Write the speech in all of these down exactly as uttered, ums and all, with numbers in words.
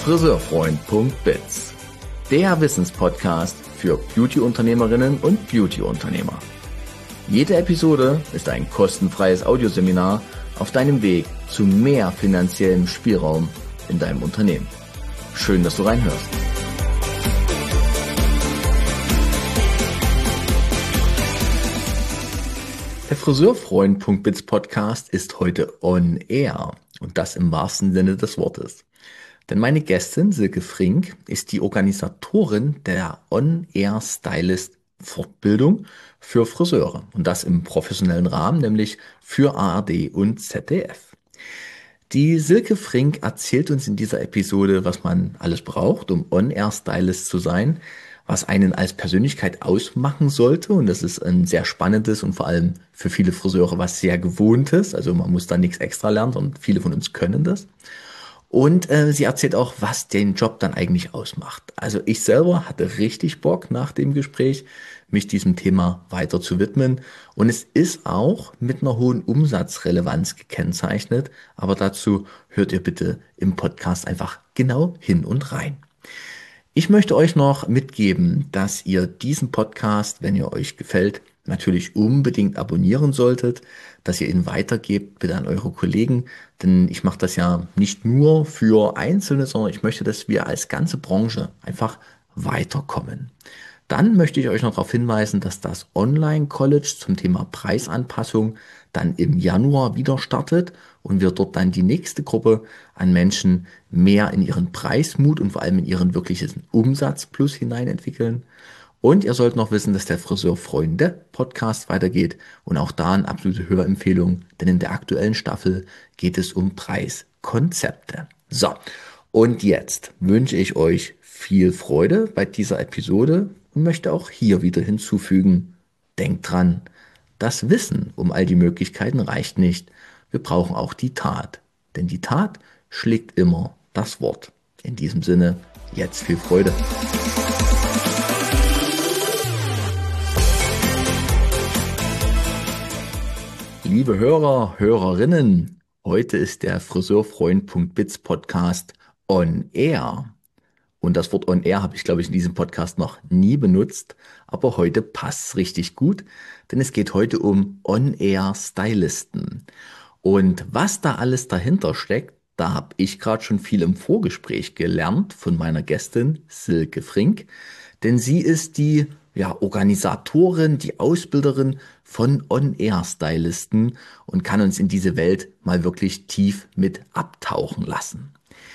Friseurfreund punkt biz, der Wissenspodcast für Beauty-Unternehmerinnen und Beauty-Unternehmer. Jede Episode ist ein kostenfreies Audioseminar auf deinem Weg zu mehr finanziellem Spielraum in deinem Unternehmen. Schön, dass du reinhörst. Der Friseurfreund punkt biz Podcast ist heute on air und das im wahrsten Sinne des Wortes. Denn meine Gästin Silke Frink ist die Organisatorin der On-Air Stylist Fortbildung für Friseure und das im professionellen Rahmen, nämlich für A R D und Z D F. Die Silke Frink erzählt uns in dieser Episode, was man alles braucht, um On-Air Stylist zu sein, was einen als Persönlichkeit ausmachen sollte, und das ist ein sehr spannendes und vor allem für viele Friseure was sehr Gewohntes, also man muss da nichts extra lernen und viele von uns können das. Und äh, sie erzählt auch, was den Job dann eigentlich ausmacht. Also ich selber hatte richtig Bock nach dem Gespräch, mich diesem Thema weiter zu widmen. Und es ist auch mit einer hohen Umsatzrelevanz gekennzeichnet. Aber dazu hört ihr bitte im Podcast einfach genau hin und rein. Ich möchte euch noch mitgeben, dass ihr diesen Podcast, wenn ihr euch gefällt, natürlich unbedingt abonnieren solltet, dass ihr ihn weitergebt, bitte an eure Kollegen, denn ich mache das ja nicht nur für Einzelne, sondern ich möchte, dass wir als ganze Branche einfach weiterkommen. Dann möchte ich euch noch darauf hinweisen, dass das Online-College zum Thema Preisanpassung dann im Januar wieder startet und wir dort dann die nächste Gruppe an Menschen mehr in ihren Preismut und vor allem in ihren wirklichen Umsatzplus hinein entwickeln. Und ihr sollt noch wissen, dass der Friseurfreunde-Podcast weitergeht und auch da eine absolute Hörempfehlung, denn in der aktuellen Staffel geht es um Preiskonzepte. So, und jetzt wünsche ich euch viel Freude bei dieser Episode und möchte auch hier wieder hinzufügen, denkt dran, das Wissen um all die Möglichkeiten reicht nicht, wir brauchen auch die Tat, denn die Tat schlägt immer das Wort. In diesem Sinne, jetzt viel Freude. Liebe Hörer, Hörerinnen, heute ist der Friseurfreund punkt biz Podcast on air. Und das Wort on air habe ich, glaube ich, in diesem Podcast noch nie benutzt, aber heute passt es richtig gut, denn es geht heute um On-Air Stylisten. Und was da alles dahinter steckt, da habe ich gerade schon viel im Vorgespräch gelernt von meiner Gästin Silke Frink, denn sie ist die ja, Organisatorin, die Ausbilderin von On-Air-Stylisten und kann uns in diese Welt mal wirklich tief mit abtauchen lassen.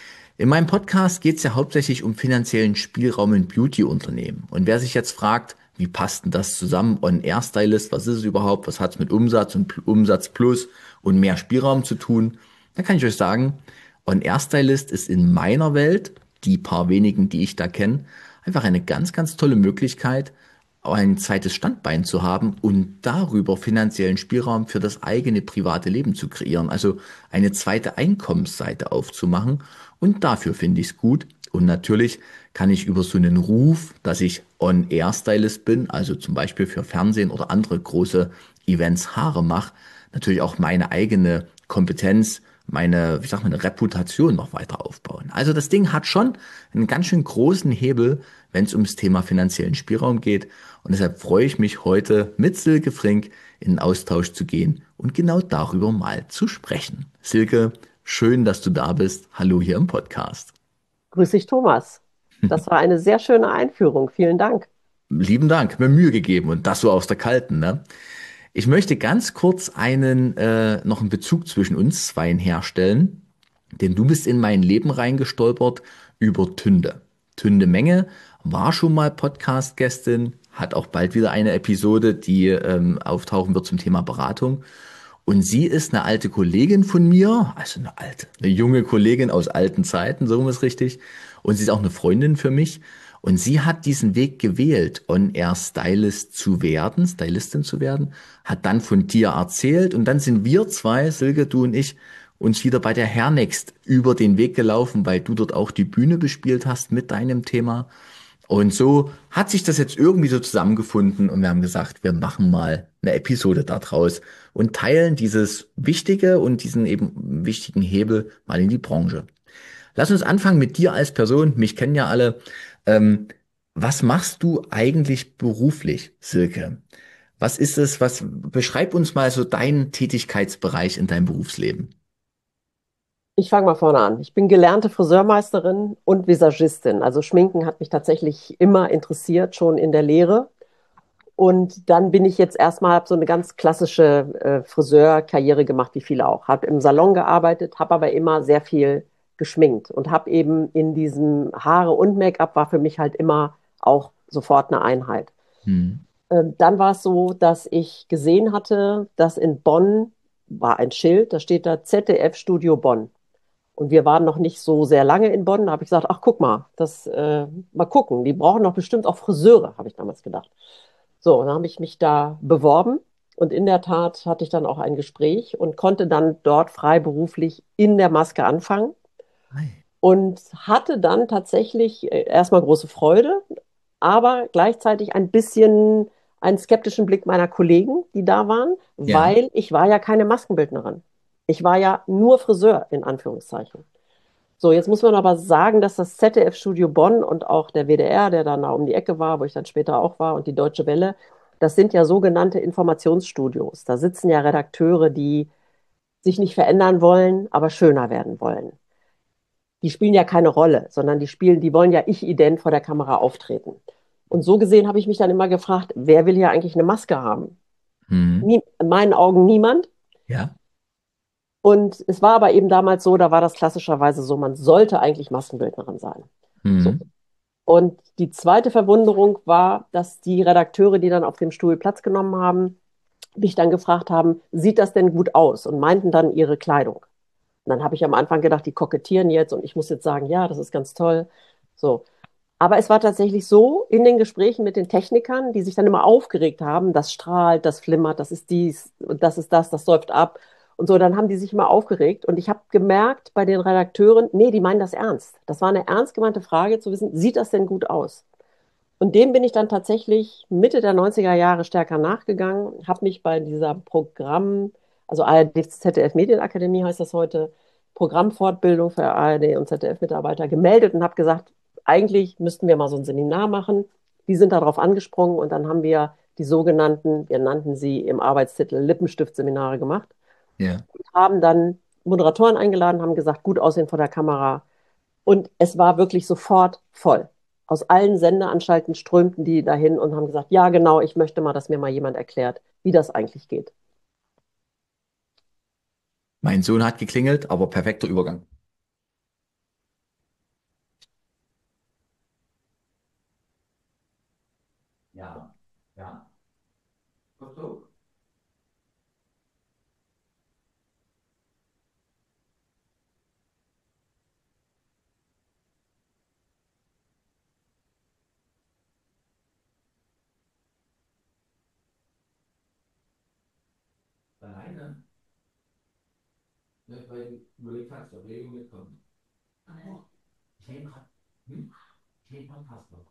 In meinem Podcast geht es ja hauptsächlich um finanziellen Spielraum in Beauty-Unternehmen. Und wer sich jetzt fragt, wie passt denn das zusammen, On-Air-Stylist, was ist es überhaupt, was hat es mit Umsatz und Umsatz plus und mehr Spielraum zu tun, dann kann ich euch sagen, On-Air-Stylist ist in meiner Welt, die paar wenigen, die ich da kenne, einfach eine ganz, ganz tolle Möglichkeit, ein zweites Standbein zu haben und darüber finanziellen Spielraum für das eigene private Leben zu kreieren. Also eine zweite Einkommensseite aufzumachen. Und dafür finde ich es gut. Und natürlich kann ich über so einen Ruf, dass ich On-Air-Stylist bin, also zum Beispiel für Fernsehen oder andere große Events Haare mache, natürlich auch meine eigene Kompetenz, meine, wie sagt man, eine Reputation noch weiter aufbauen. Also das Ding hat schon einen ganz schön großen Hebel, wenn es ums Thema finanziellen Spielraum geht. Und deshalb freue ich mich heute mit Silke Frink in den Austausch zu gehen und genau darüber mal zu sprechen. Silke, schön, dass du da bist. Hallo hier im Podcast. Grüß dich, Thomas. Das war eine sehr schöne Einführung. Vielen Dank. Lieben Dank, mir Mühe gegeben und das so aus der Kalten, ne? Ich möchte ganz kurz einen äh, noch einen Bezug zwischen uns zweien herstellen, denn du bist in mein Leben reingestolpert über Tünde. Tünde Menge war schon mal Podcast-Gästin, hat auch bald wieder eine Episode, die ähm, auftauchen wird zum Thema Beratung. Und sie ist eine alte Kollegin von mir, also eine alte, eine junge Kollegin aus alten Zeiten, so ist es richtig. Und sie ist auch eine Freundin für mich. Und sie hat diesen Weg gewählt, On-Air-Stylist zu werden, Stylistin zu werden, hat dann von dir erzählt und dann sind wir zwei, Silke, du und ich, uns wieder bei der Hairnext über den Weg gelaufen, weil du dort auch die Bühne bespielt hast mit deinem Thema. Und so hat sich das jetzt irgendwie so zusammengefunden und wir haben gesagt, wir machen mal eine Episode daraus und teilen dieses Wichtige und diesen eben wichtigen Hebel mal in die Branche. Lass uns anfangen mit dir als Person. Mich kennen ja alle. Ähm, Was machst du eigentlich beruflich, Silke? Was ist es, was, beschreib uns mal so deinen Tätigkeitsbereich in deinem Berufsleben. Ich fange mal vorne an. Ich bin gelernte Friseurmeisterin und Visagistin. Also Schminken hat mich tatsächlich immer interessiert, schon in der Lehre. Und dann bin ich jetzt erstmal hab so eine ganz klassische äh, Friseurkarriere gemacht, wie viele auch. Habe im Salon gearbeitet, habe aber immer sehr viel geschminkt und habe eben in diesem Haare und Make-up war für mich halt immer auch sofort eine Einheit. Hm. Ähm, dann war es so, dass ich gesehen hatte, dass in Bonn war ein Schild, da steht da Z D F Studio Bonn. Und wir waren noch nicht so sehr lange in Bonn. Da habe ich gesagt, ach guck mal, das äh, mal gucken. Die brauchen doch bestimmt auch Friseure, habe ich damals gedacht. So, dann habe ich mich da beworben und in der Tat hatte ich dann auch ein Gespräch und konnte dann dort freiberuflich in der Maske anfangen Hi. und hatte dann tatsächlich äh, erstmal große Freude, aber gleichzeitig ein bisschen einen skeptischen Blick meiner Kollegen, die da waren, Ja. weil ich war ja keine Maskenbildnerin. Ich war ja nur Friseur in Anführungszeichen. So, jetzt muss man aber sagen, dass das Z D F-Studio Bonn und auch der W D R, der dann da um die Ecke war, wo ich dann später auch war, und die Deutsche Welle, das sind ja sogenannte Informationsstudios. Da sitzen ja Redakteure, die sich nicht verändern wollen, aber schöner werden wollen. Die spielen ja keine Rolle, sondern die spielen, die wollen ja ich-ident vor der Kamera auftreten. Und so gesehen habe ich mich dann immer gefragt, wer will hier eigentlich eine Maske haben? Hm. Nie, in meinen Augen niemand. Ja. Und es war aber eben damals so, da war das klassischerweise so, man sollte eigentlich Maskenbildnerin sein. So. Hm. Und die zweite Verwunderung war, dass die Redakteure, die dann auf dem Stuhl Platz genommen haben, mich dann gefragt haben, sieht das denn gut aus? Und meinten dann ihre Kleidung. Und dann habe ich am Anfang gedacht, die kokettieren jetzt und ich muss jetzt sagen, ja, das ist ganz toll. So. Aber es war tatsächlich so in den Gesprächen mit den Technikern, die sich dann immer aufgeregt haben, das strahlt, das flimmert, das ist dies und das ist das, das säuft ab. Und so, dann haben die sich immer aufgeregt. Und ich habe gemerkt bei den Redakteuren, nee, die meinen das ernst. Das war eine ernst gemeinte Frage zu wissen, sieht das denn gut aus? Und dem bin ich dann tatsächlich Mitte der neunziger Jahre stärker nachgegangen, habe mich bei dieser Programm, also A R D Z D F Medienakademie heißt das heute, Programmfortbildung für A R D und Z D F-Mitarbeiter gemeldet und habe gesagt, eigentlich müssten wir mal so ein Seminar machen. Die sind darauf angesprungen und dann haben wir die sogenannten, wir nannten sie im Arbeitstitel Lippenstiftseminare gemacht Ja. und haben dann Moderatoren eingeladen, haben gesagt, gut aussehen vor der Kamera, und es war wirklich sofort voll. Aus allen Sendeanstalten strömten die dahin und haben gesagt, ja, genau, ich möchte mal, dass mir mal jemand erklärt, wie das eigentlich geht. Mein Sohn hat geklingelt, aber perfekter Übergang. Ja. Ja. Ach so. Alleine, ne, weil du überlegt hast, ob Leo mitkommt. Oh, ich nehme grad, hm? Ich nehme grad Passwort.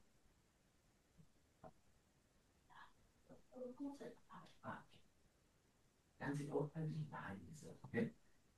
Ah, kann sich auch an die Geheimnisse. Okay.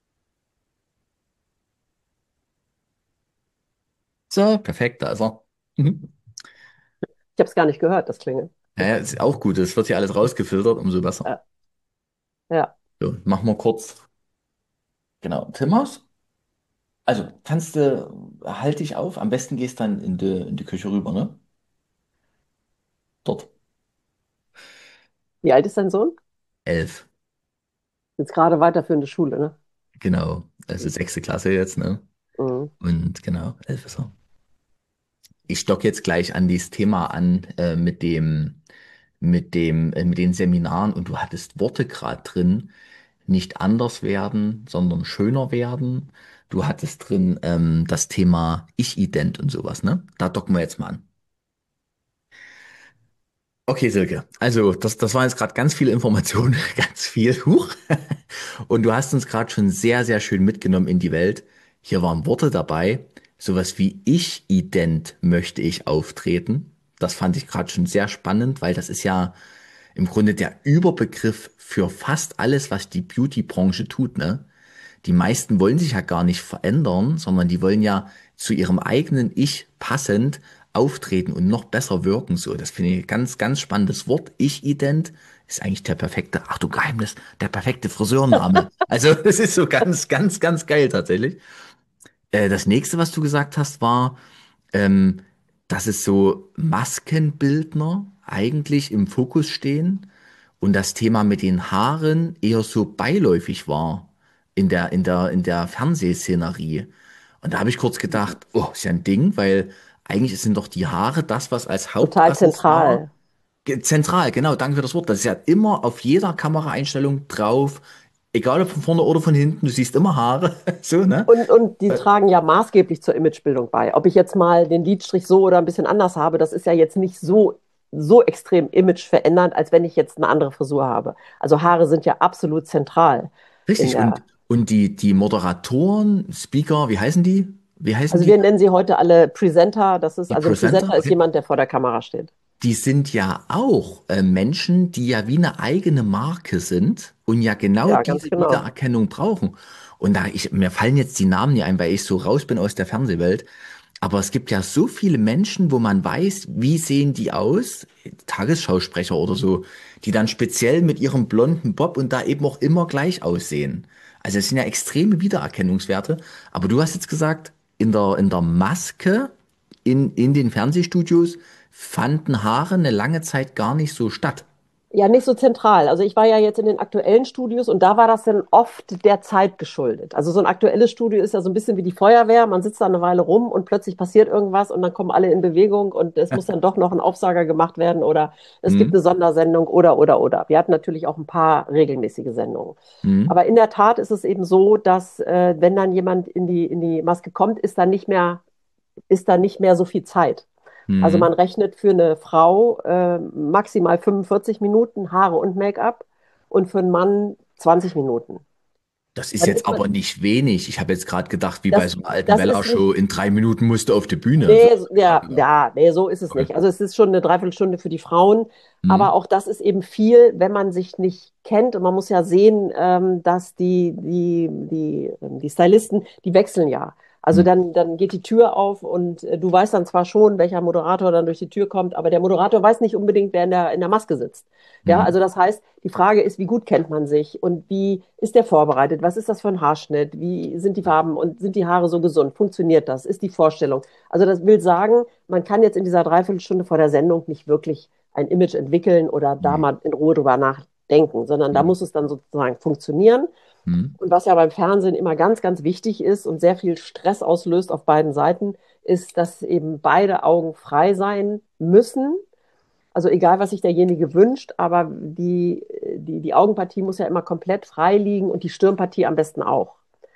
So, perfekt, da ist er. Mhm. Ich habe es gar nicht gehört, das Klingeln. Ja, ja, ist auch gut. Es wird hier alles rausgefiltert, umso besser. Ja, ja. So, machen wir kurz. Genau. Timmers? Also, kannst du, halt dich auf. Am besten gehst dann in die, in die Küche rüber, ne? Dort. Wie alt ist dein Sohn? Elf. Jetzt gerade weiterführende Schule, ne? Genau. Also sechste Klasse jetzt, ne? Mhm. Und genau, elf ist er. Ich stock jetzt gleich an dieses Thema an, äh, mit dem, mit dem, äh, mit den Seminaren und du hattest Worte gerade drin, nicht anders werden, sondern schöner werden. Du hattest drin, ähm, das Thema Ich-Ident und sowas, ne? Da docken wir jetzt mal an. Okay, Silke. Also, das, das waren jetzt gerade ganz viele Informationen, ganz viel. Huch. Und du hast uns gerade schon sehr, sehr schön mitgenommen in die Welt. Hier waren Worte dabei. Sowas wie Ich-Ident möchte ich auftreten. Das fand ich gerade schon sehr spannend, weil das ist ja im Grunde der Überbegriff für fast alles, was die Beauty-Branche tut, ne? die meisten wollen sich ja gar nicht verändern, sondern die wollen ja zu ihrem eigenen Ich passend auftreten und noch besser wirken. So, das finde ich ein ganz, ganz spannendes Wort. Ich-Ident ist eigentlich der perfekte, Achtung, Geheimnis, der perfekte Friseurname. Also, das ist so ganz, ganz, ganz geil tatsächlich. Äh, das nächste, was du gesagt hast, war, ähm, dass es so Maskenbildner eigentlich im Fokus stehen und das Thema mit den Haaren eher so beiläufig war in der, in der, in der Fernsehszenerie. Und da habe ich kurz gedacht, oh, ist ja ein Ding, weil eigentlich sind doch die Haare das, was als Total Hauptaccessoire zentral. ge- zentral, genau, danke für das Wort. Das ist ja immer auf jeder Kameraeinstellung drauf, egal ob von vorne oder von hinten, du siehst immer Haare, so, ne? Und, und die Äh, tragen ja maßgeblich zur Imagebildung bei. Ob ich jetzt mal den Lidstrich so oder ein bisschen anders habe, das ist ja jetzt nicht so, so extrem imageverändernd, als wenn ich jetzt eine andere Frisur habe. Also Haare sind ja absolut zentral in Richtig, und, der. und die, die Moderatoren, Speaker, wie heißen die? Wie heißen Also die? wir nennen sie heute alle Presenter. Das ist, Die also ein Presenter, Presenter ist okay. jemand, der vor der Kamera steht. Die sind ja auch äh, Menschen, die ja wie eine eigene Marke sind und ja genau Ja, ganz diese genau. Wiedererkennung brauchen. Und da ich, mir fallen jetzt die Namen nicht ein, weil ich so raus bin aus der Fernsehwelt. Aber es gibt ja so viele Menschen, wo man weiß, wie sehen die aus, Tagesschausprecher oder so, die dann speziell mit ihrem blonden Bob und da eben auch immer gleich aussehen. Also es sind ja extreme Wiedererkennungswerte. Aber du hast jetzt gesagt, in der, in der Maske in, in den Fernsehstudios fanden Haare eine lange Zeit gar nicht so statt. Ja, nicht so zentral. Also ich war ja jetzt in den aktuellen Studios und da war das dann oft der Zeit geschuldet. Also so ein aktuelles Studio ist ja so ein bisschen wie die Feuerwehr. Man sitzt da eine Weile rum und plötzlich passiert irgendwas und dann kommen alle in Bewegung und es muss dann doch noch ein Aufsager gemacht werden oder es gibt Hm? eine Sondersendung oder, oder, oder. Wir hatten natürlich auch ein paar regelmäßige Sendungen. Hm? Aber in der Tat ist es eben so, dass äh, wenn dann jemand in die, in die Maske kommt, ist dann nicht mehr, ist da nicht mehr so viel Zeit. Also man Hm? rechnet für eine Frau äh, maximal fünfundvierzig Minuten Haare und Make-up und für einen Mann zwanzig Minuten. Das ist Dann jetzt ist man, aber nicht wenig. Ich habe jetzt gerade gedacht, wie bei das, so einer alten das ist Wella-Show, nicht, in drei Minuten musst du auf die Bühne. So nee, habe so- ich grad ja, gedacht. ja, nee, so ist es Okay. nicht. Also es ist schon eine Dreiviertelstunde für die Frauen, Hm? aber auch das ist eben viel, wenn man sich nicht kennt. Und man muss ja sehen, ähm, dass die, die, die, ähm, die Stylisten, die wechseln ja. Also Hm? dann, dann geht die Tür auf und äh, du weißt dann zwar schon, welcher Moderator dann durch die Tür kommt, aber der Moderator weiß nicht unbedingt, wer in der, in der Maske sitzt. Ja, Hm? also das heißt, die Frage ist, wie gut kennt man sich und wie ist der vorbereitet? Was ist das für ein Haarschnitt? Wie sind die Farben und sind die Haare so gesund? Funktioniert das? Ist die Vorstellung? Also das will sagen, man kann jetzt in dieser Dreiviertelstunde vor der Sendung nicht wirklich ein Image entwickeln oder da Nee. mal in Ruhe drüber nachdenken, sondern da Hm? muss es dann sozusagen funktionieren. Hm? Und was ja beim Fernsehen immer ganz, ganz wichtig ist und sehr viel Stress auslöst auf beiden Seiten, ist, dass eben beide Augen frei sein müssen. Also egal, was sich derjenige wünscht, aber die, die, die Augenpartie muss ja immer komplett frei liegen und die Stirnpartie am besten auch.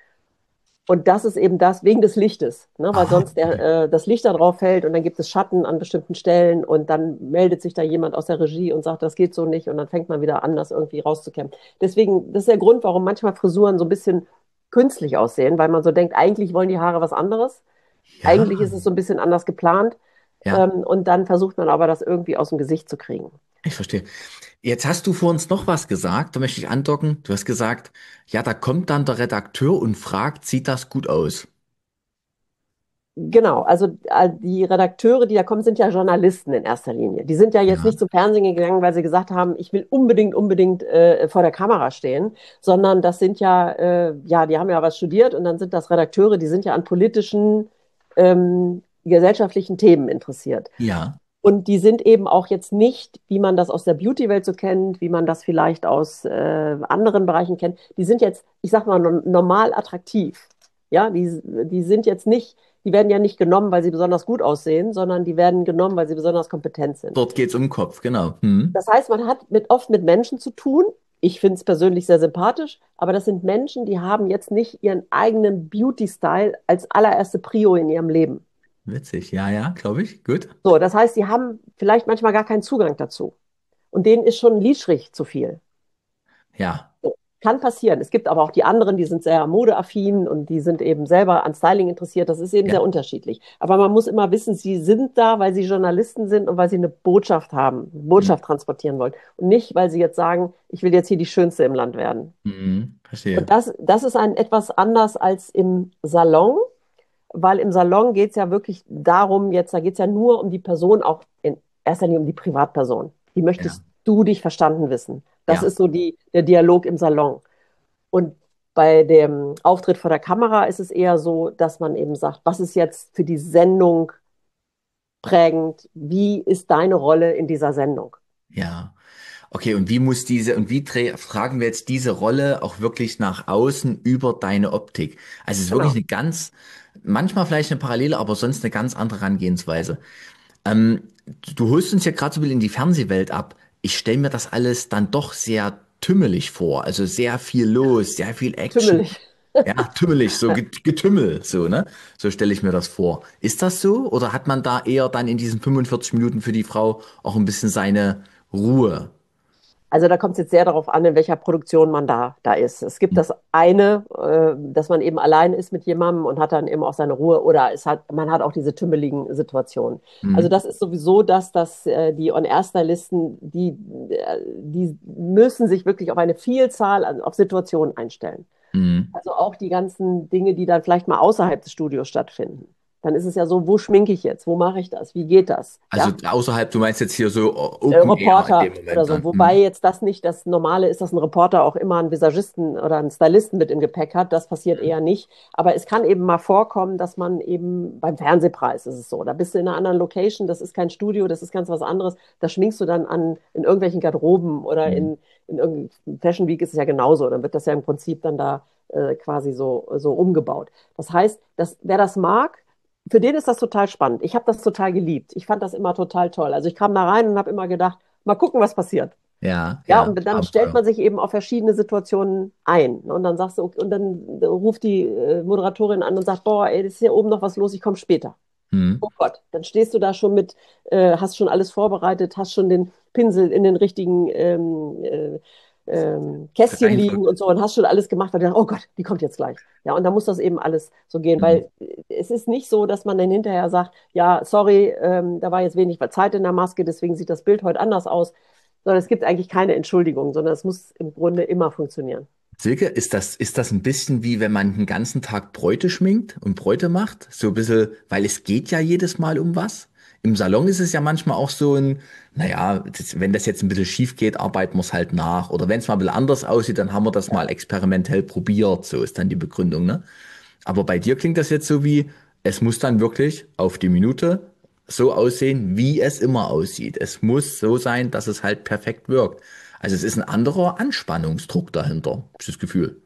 Und das ist eben das wegen des Lichtes, ne? Weil Ah, sonst der, okay. äh, das Licht da drauf fällt und dann gibt es Schatten an bestimmten Stellen und dann meldet sich da jemand aus der Regie und sagt, das geht so nicht und dann fängt man wieder an, das irgendwie rauszukämmen. Deswegen, das ist der Grund, warum manchmal Frisuren so ein bisschen künstlich aussehen, weil man so denkt, eigentlich wollen die Haare was anderes, Ja, eigentlich ist es so ein bisschen anders geplant ja, ähm, und dann versucht man aber das irgendwie aus dem Gesicht zu kriegen. ich verstehe. Jetzt hast du vor uns noch was gesagt, da möchte ich andocken. Du hast gesagt, ja, da kommt dann der Redakteur und fragt, sieht das gut aus? Genau, also äh, die Redakteure, die da kommen, sind ja Journalisten in erster Linie. Die sind ja jetzt Ja. nicht zum Fernsehen gegangen, weil sie gesagt haben, ich will unbedingt, unbedingt äh, vor der Kamera stehen, sondern das sind ja, äh, ja, die haben ja was studiert und dann sind das Redakteure, die sind ja an politischen, ähm, gesellschaftlichen Themen interessiert. Ja. Und die sind eben auch jetzt nicht, wie man das aus der Beauty-Welt so kennt, wie man das vielleicht aus äh, anderen Bereichen kennt. Die sind jetzt, ich sag mal, no- normal attraktiv. Ja, die, die sind jetzt nicht, die werden ja nicht genommen, weil sie besonders gut aussehen, sondern die werden genommen, weil sie besonders kompetent sind. Dort geht's um den Kopf, genau. Hm. Das heißt, man hat mit, oft mit Menschen zu tun. Ich finde es persönlich sehr sympathisch, aber das sind Menschen, die haben jetzt nicht ihren eigenen Beauty-Style als allererste Prio in ihrem Leben. Witzig, ja, ja, glaube ich. Gut. So, das heißt, sie haben vielleicht manchmal gar keinen Zugang dazu. Und denen ist schon ein Lidstrich zu viel. Ja. Kann passieren. Es gibt aber auch die anderen, die sind sehr modeaffin und die sind eben selber an Styling interessiert. Das ist eben sehr Ja. unterschiedlich. Aber man muss immer wissen, sie sind da, weil sie Journalisten sind und weil sie eine Botschaft haben, eine Mhm. Botschaft transportieren wollen. Und nicht, weil sie jetzt sagen, ich will jetzt hier die Schönste im Land werden. Mhm. Und Verstehe. das, das ist ein etwas anders als im Salon, weil im Salon geht es ja wirklich darum, jetzt, da geht es ja nur um die Person, auch in erster Linie um die Privatperson. Wie Ja. möchtest du dich verstanden wissen? Das Ja. ist so die, der Dialog im Salon. Und bei dem Auftritt vor der Kamera ist es eher so, dass man eben sagt, was ist jetzt für die Sendung prägend? Wie ist deine Rolle in dieser Sendung? Ja. Okay, und wie muss diese, und wie tra- tragen wir jetzt diese Rolle auch wirklich nach außen über deine Optik? Also es ist wirklich Genau. eine ganz, manchmal vielleicht eine Parallele, aber sonst eine ganz andere Herangehensweise. Ähm, du holst uns ja gerade so ein bisschen in die Fernsehwelt ab. Ich stelle mir das alles dann doch sehr tümmelig vor. Also sehr viel los, sehr viel Action. Tümmelig. Ja, tümmelig, so Get- Getümmel, so, ne? So stelle ich mir das vor. Ist das so? Oder hat man da eher dann in diesen fünfundvierzig Minuten für die Frau auch ein bisschen seine Ruhe? Also da kommt es jetzt sehr darauf an, in welcher Produktion man da, da ist. Es gibt Hm. das eine, äh, dass man eben allein ist mit jemandem und hat dann eben auch seine Ruhe oder es hat, man hat auch diese tümmeligen Situationen. Also Hm. das ist sowieso das, dass äh, die On-Air-Stylisten, die, äh, die müssen sich wirklich auf eine Vielzahl an, auf Situationen einstellen. Hm. Also auch die ganzen Dinge, die dann vielleicht mal außerhalb des Studios stattfinden. Dann ist es ja so, wo schminke ich jetzt? Wo mache ich das? Wie geht das? Also Ja, außerhalb, du meinst jetzt hier so äh, Open Air in Reporter dem oder Moment so. dann. Wobei Hm. jetzt das nicht das Normale ist, dass ein Reporter auch immer einen Visagisten oder einen Stylisten mit im Gepäck hat. Das passiert eher nicht. Aber es kann eben mal vorkommen, dass man eben beim Fernsehpreis ist es so. Da bist du in einer anderen Location, das ist kein Studio, das ist ganz was anderes. Da schminkst du dann an in irgendwelchen Garderoben oder Hm. in, in irgendeinem Fashion Week ist es ja genauso. Dann wird das ja im Prinzip dann da äh, quasi so, so umgebaut. Das heißt, dass, wer das mag, für den ist das total spannend. Ich habe das total geliebt. Ich fand das immer total toll. Also ich kam da rein und habe immer gedacht, mal gucken, was passiert. Ja, Ja, ja, und dann stellt Abenteuer. man sich eben auf verschiedene Situationen ein. Und dann sagst du, okay, und dann ruft die äh, Moderatorin an und sagt, boah, ey, das ist hier oben noch was los, ich komme später. Hm. Oh Gott, dann stehst du da schon mit, äh, hast schon alles vorbereitet, hast schon den Pinsel in den richtigen ähm, äh, ähm, Kästchen liegen Reihenfolge. und so und hast schon alles gemacht, weil du denkst, oh Gott, die kommt jetzt gleich. Ja, und dann muss das eben alles so gehen, Hm. weil äh, es ist nicht so, dass man dann hinterher sagt, ja, sorry, ähm, da war jetzt wenig Zeit in der Maske, deswegen sieht das Bild heute anders aus, sondern es gibt eigentlich keine Entschuldigung, sondern es muss im Grunde immer funktionieren. Silke, ist das, ist das ein bisschen wie wenn man den ganzen Tag Bräute schminkt und Bräute macht? So ein bisschen, weil es geht ja jedes Mal um was. Im Salon ist es ja manchmal auch so ein, naja, das, wenn das jetzt ein bisschen schief geht, arbeiten wir es halt nach. Oder wenn es mal ein bisschen anders aussieht, dann haben wir das mal experimentell probiert. So ist dann die Begründung, ne? Aber bei dir klingt das jetzt so wie, es muss dann wirklich auf die Minute so aussehen, wie es immer aussieht. Es muss so sein, dass es halt perfekt wirkt. Also es ist ein anderer Anspannungsdruck dahinter, hab ich das Gefühl.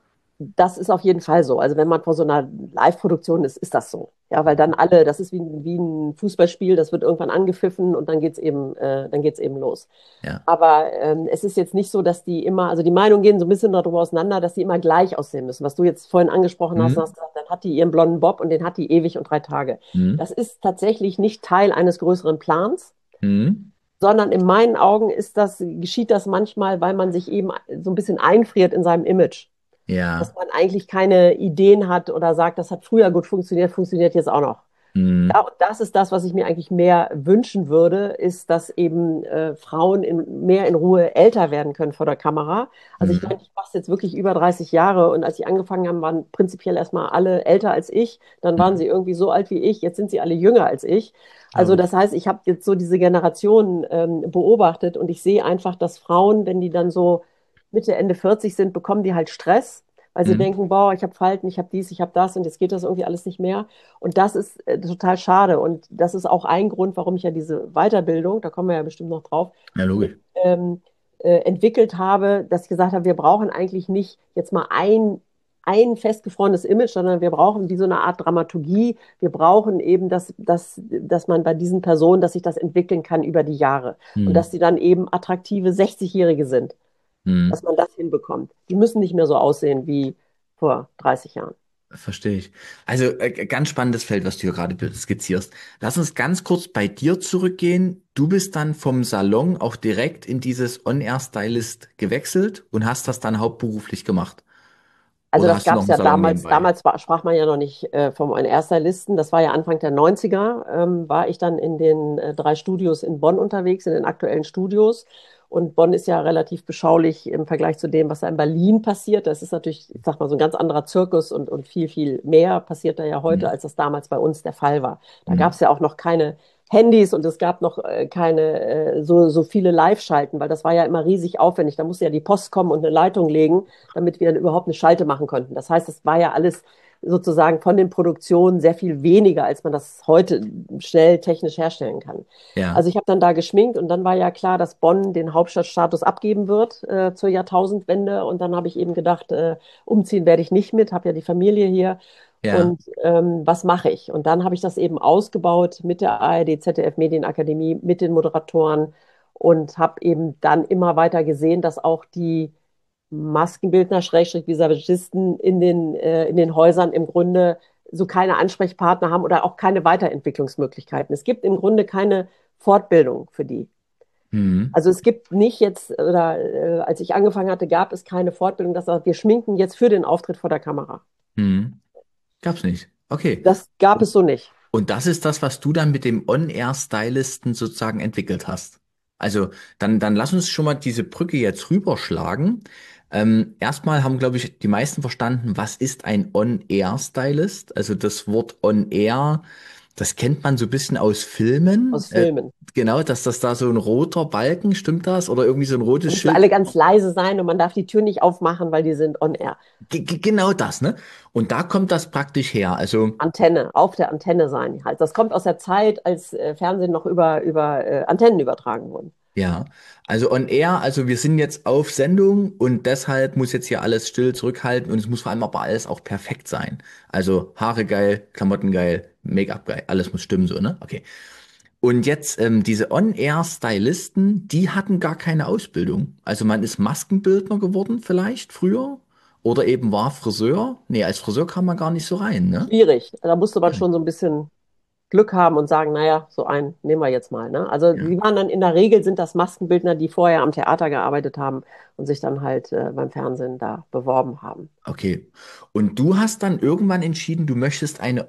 Das ist auf jeden Fall so. Also wenn man vor so einer Live-Produktion ist, ist das so. Ja, weil dann alle, das ist wie, wie ein Fußballspiel, das wird irgendwann angepfiffen und dann geht's eben, äh, dann geht's eben los. Ja. Aber ähm, es ist jetzt nicht so, dass die immer, also die Meinungen gehen so ein bisschen darüber auseinander, dass die immer gleich aussehen müssen. Was du jetzt vorhin angesprochen hast, Hm? hast gesagt, dann hat die ihren blonden Bob und den hat die ewig und drei Tage. Hm? Das ist tatsächlich nicht Teil eines größeren Plans, Hm? sondern in meinen Augen ist das, geschieht das manchmal, weil man sich eben so ein bisschen einfriert in seinem Image, dass Ja. man eigentlich keine Ideen hat oder sagt, das hat früher gut funktioniert, funktioniert jetzt auch noch. Ja, Hm? und das ist das, was ich mir eigentlich mehr wünschen würde, ist, dass eben äh, Frauen in, mehr in Ruhe älter werden können vor der Kamera. Also ich Hm? meine, ich mache es jetzt wirklich über dreißig Jahre und als ich angefangen habe, waren prinzipiell erstmal alle älter als ich. Dann waren Hm? sie irgendwie so alt wie ich, jetzt sind sie alle jünger als ich. Also Glaube das ich. heißt, ich habe jetzt so diese Generation ähm, beobachtet und ich sehe einfach, dass Frauen, wenn die dann so Mitte, Ende vierzig sind, bekommen die halt Stress, weil sie Hm? denken, boah, ich habe Falten, ich habe dies, ich habe das und jetzt geht das irgendwie alles nicht mehr. Und das ist äh, total schade. Und das ist auch ein Grund, warum ich ja diese Weiterbildung, da kommen wir ja bestimmt noch drauf, Ja, mit, logisch. ähm, äh, entwickelt habe, dass ich gesagt habe, wir brauchen eigentlich nicht jetzt mal ein, ein festgefrorenes Image, sondern wir brauchen wie so eine Art Dramaturgie. Wir brauchen eben, dass, dass, dass man bei diesen Personen, dass sich das entwickeln kann über die Jahre und dass Hm? sie dann eben attraktive sechzig-Jährige sind, dass Hm? man das hinbekommt. Die müssen nicht mehr so aussehen wie vor dreißig Jahren. Verstehe ich. Also äh, ganz spannendes Feld, was du hier gerade skizzierst. Lass uns ganz kurz bei dir zurückgehen. Du bist dann vom Salon auch direkt in dieses On-Air-Stylist gewechselt und hast das dann hauptberuflich gemacht. Also Oder das hast du gab noch es einen ja Salon damals, nebenbei? damals war, sprach man ja noch nicht äh, vom N R-Stylisten, das war ja Anfang der Neunziger. Ähm, war ich dann in den äh, drei Studios in Bonn unterwegs, in den aktuellen Studios. Und Bonn ist ja relativ beschaulich im Vergleich zu dem, was da in Berlin passiert. Das ist natürlich, ich sag mal, so ein ganz anderer Zirkus und, und viel, viel mehr passiert da ja heute, Hm. als das damals bei uns der Fall war. Da gab Hm. es ja auch noch keine Handys und es gab noch äh, keine äh, so, so viele Live-Schalten, weil das war ja immer riesig aufwendig. Da musste ja die Post kommen und eine Leitung legen, damit wir dann überhaupt eine Schalte machen konnten. Das heißt, es war ja alles sozusagen von den Produktionen sehr viel weniger, als man das heute schnell technisch herstellen kann. Ja. Also ich habe dann da geschminkt und dann war ja klar, dass Bonn den Hauptstadtstatus abgeben wird äh, zur Jahrtausendwende. Und dann habe ich eben gedacht, äh, umziehen werde ich nicht mit, habe ja die Familie hier. Ja. Und ähm, was mache ich? Und dann habe ich das eben ausgebaut mit der A R D Z D F Medienakademie, mit den Moderatoren und habe eben dann immer weiter gesehen, dass auch die Maskenbildner, Schrägstrich Visagisten in den, äh, in den Häusern im Grunde so keine Ansprechpartner haben oder auch keine Weiterentwicklungsmöglichkeiten. Es gibt im Grunde keine Fortbildung für die. Hm. Also es gibt nicht jetzt, oder äh, als ich angefangen hatte, gab es keine Fortbildung, dass wir schminken jetzt für den Auftritt vor der Kamera. Hm. Gab's nicht. Okay. Das gab es so nicht. Und das ist das, was du dann mit dem On-Air-Stylisten sozusagen entwickelt hast. Also dann, dann lass uns schon mal diese Brücke jetzt rüberschlagen. Ähm, erstmal haben, glaube ich, die meisten verstanden, was ist ein On-Air-Stylist? Also das Wort On-Air, das kennt man so ein bisschen aus Filmen. Aus Äh, Filmen. genau, dass das da so ein roter Balken, stimmt das? Oder irgendwie so ein Da rotes müssen Schild. alle ganz leise sein und man darf die Tür nicht aufmachen, weil die sind on air. Ge ge- genau das, ne? Und da kommt das praktisch her. Also Antenne, auf der Antenne sein. Halt. Das kommt aus der Zeit, als äh, Fernsehen noch über, über äh, Antennen übertragen wurde. ja, also on air, also wir sind jetzt auf Sendung und deshalb muss jetzt hier alles still zurückhalten und es muss vor allem aber alles auch perfekt sein. Also Haare geil, Klamotten geil, Make-up geil, alles muss stimmen so, ne? Okay. Und jetzt ähm, diese On-Air-Stylisten, die hatten gar keine Ausbildung. Also man ist Maskenbildner geworden vielleicht früher oder eben war Friseur. Nee, als Friseur kam man gar nicht so rein, ne? Schwierig. Da musste man schon so ein bisschen Glück haben und sagen, naja, so einen nehmen wir jetzt mal. Ne? Also Ja. die waren dann in der Regel sind das Maskenbildner, die vorher am Theater gearbeitet haben und sich dann halt äh, beim Fernsehen da beworben haben. Okay. Und du hast dann irgendwann entschieden, du möchtest eine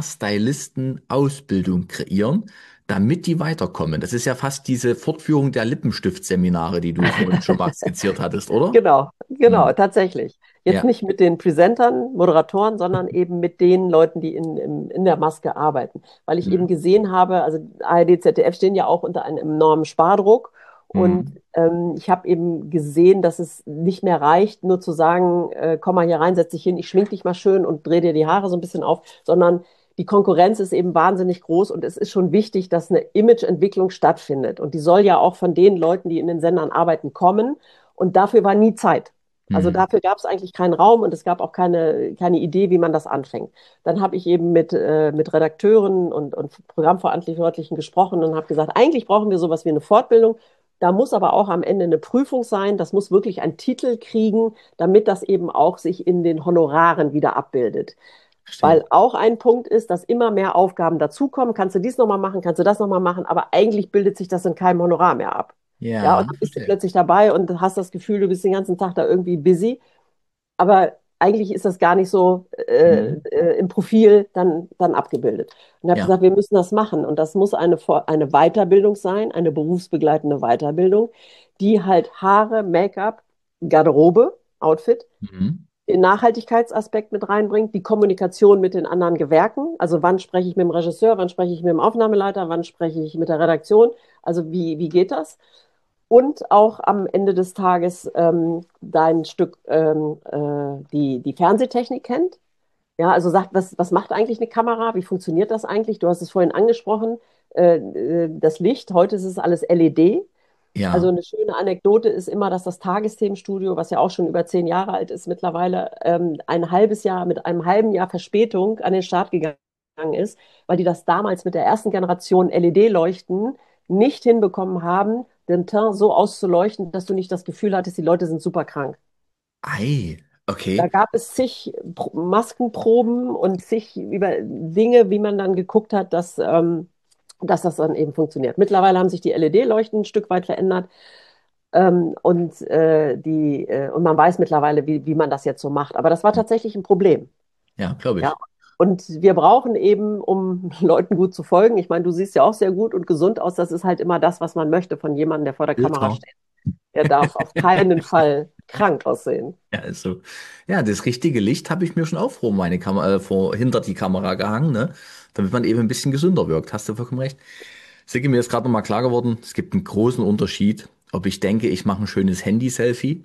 On-Air-Stylisten-Ausbildung kreieren, damit die weiterkommen. Das ist ja fast diese Fortführung der Lippenstift-Seminare, die du vorhin schon mal skizziert hattest, oder? Genau, genau, Hm. tatsächlich. Jetzt Ja. nicht mit den Presentern, Moderatoren, sondern eben mit den Leuten, die in, in, in der Maske arbeiten. Weil ich eben Hm. gesehen habe, also A R D, Z D F stehen ja auch unter einem enormen Spardruck. Und Hm. ähm, ich habe eben gesehen, dass es nicht mehr reicht, nur zu sagen, äh, komm mal hier rein, setz dich hin, ich schmink dich mal schön und dreh dir die Haare so ein bisschen auf, sondern die Konkurrenz ist eben wahnsinnig groß und es ist schon wichtig, dass eine Imageentwicklung stattfindet. Und die soll ja auch von den Leuten, die in den Sendern arbeiten, kommen. Und dafür war nie Zeit. Also Hm. dafür gab es eigentlich keinen Raum und es gab auch keine, keine Idee, wie man das anfängt. Dann habe ich eben mit, äh, mit Redakteuren und, und Programmverantwortlichen gesprochen und habe gesagt, eigentlich brauchen wir sowas wie eine Fortbildung. Da muss aber auch am Ende eine Prüfung sein. Das muss wirklich einen Titel kriegen, damit das eben auch sich in den Honoraren wieder abbildet. Verstehe. Weil auch ein Punkt ist, dass immer mehr Aufgaben dazukommen. Kannst du dies nochmal machen, kannst du das nochmal machen, aber eigentlich bildet sich das in keinem Honorar mehr ab. Ja, Ja, und dann bist du verstehe. plötzlich dabei und hast das Gefühl, du bist den ganzen Tag da irgendwie busy. Aber eigentlich ist das gar nicht so äh, Hm. äh, im Profil dann, dann abgebildet. Und ich habe Ja. gesagt, wir müssen das machen. Und das muss eine, Vor- eine Weiterbildung sein, eine berufsbegleitende Weiterbildung, die halt Haare, Make-up, Garderobe, Outfit, Hm. den Nachhaltigkeitsaspekt mit reinbringt, die Kommunikation mit den anderen Gewerken. Also wann spreche ich mit dem Regisseur, wann spreche ich mit dem Aufnahmeleiter, wann spreche ich mit der Redaktion. Also wie, wie geht das? Und auch am Ende des Tages ähm, dein Stück ähm, äh, die, die Fernsehtechnik kennt. Ja, also sagt, was, was macht eigentlich eine Kamera? Wie funktioniert das eigentlich? Du hast es vorhin angesprochen, äh, äh, das Licht. Heute ist es alles L E D. Also Ja. eine schöne Anekdote ist immer, dass das Tagesthemenstudio, was ja auch schon über zehn Jahre alt ist mittlerweile, ähm, ein halbes Jahr mit einem halben Jahr Verspätung an den Start gegangen ist, weil die das damals mit der ersten Generation L E D-Leuchten nicht hinbekommen haben, den Teint so auszuleuchten, dass du nicht das Gefühl hattest, die Leute sind super krank. Ei. Da Okay. gab es zig Pro- Maskenproben und zig über Dinge, wie man dann geguckt hat, dass, ähm, dass das dann eben funktioniert. Mittlerweile haben sich die L E D-Leuchten ein Stück weit verändert. Ähm, und, äh, die, äh, und man weiß mittlerweile, wie, wie man das jetzt so macht. Aber das war tatsächlich ein Problem. Ja, glaube Ja. ich. Und wir brauchen eben, um Leuten gut zu folgen, ich meine, du siehst ja auch sehr gut und gesund aus, das ist halt immer das, was man möchte von jemandem, der vor der Kamera Filter. steht. Der darf auf keinen Fall krank aussehen. Ja, ist so. Ja, das richtige Licht habe ich mir schon auch vor meine Kamera, äh, vor, hinter die Kamera gehangen, ne? Damit man eben ein bisschen gesünder wirkt. Hast du vollkommen recht. Sicke, mir ist gerade nochmal klar geworden, es gibt einen großen Unterschied, ob ich denke, ich mache ein schönes Handy-Selfie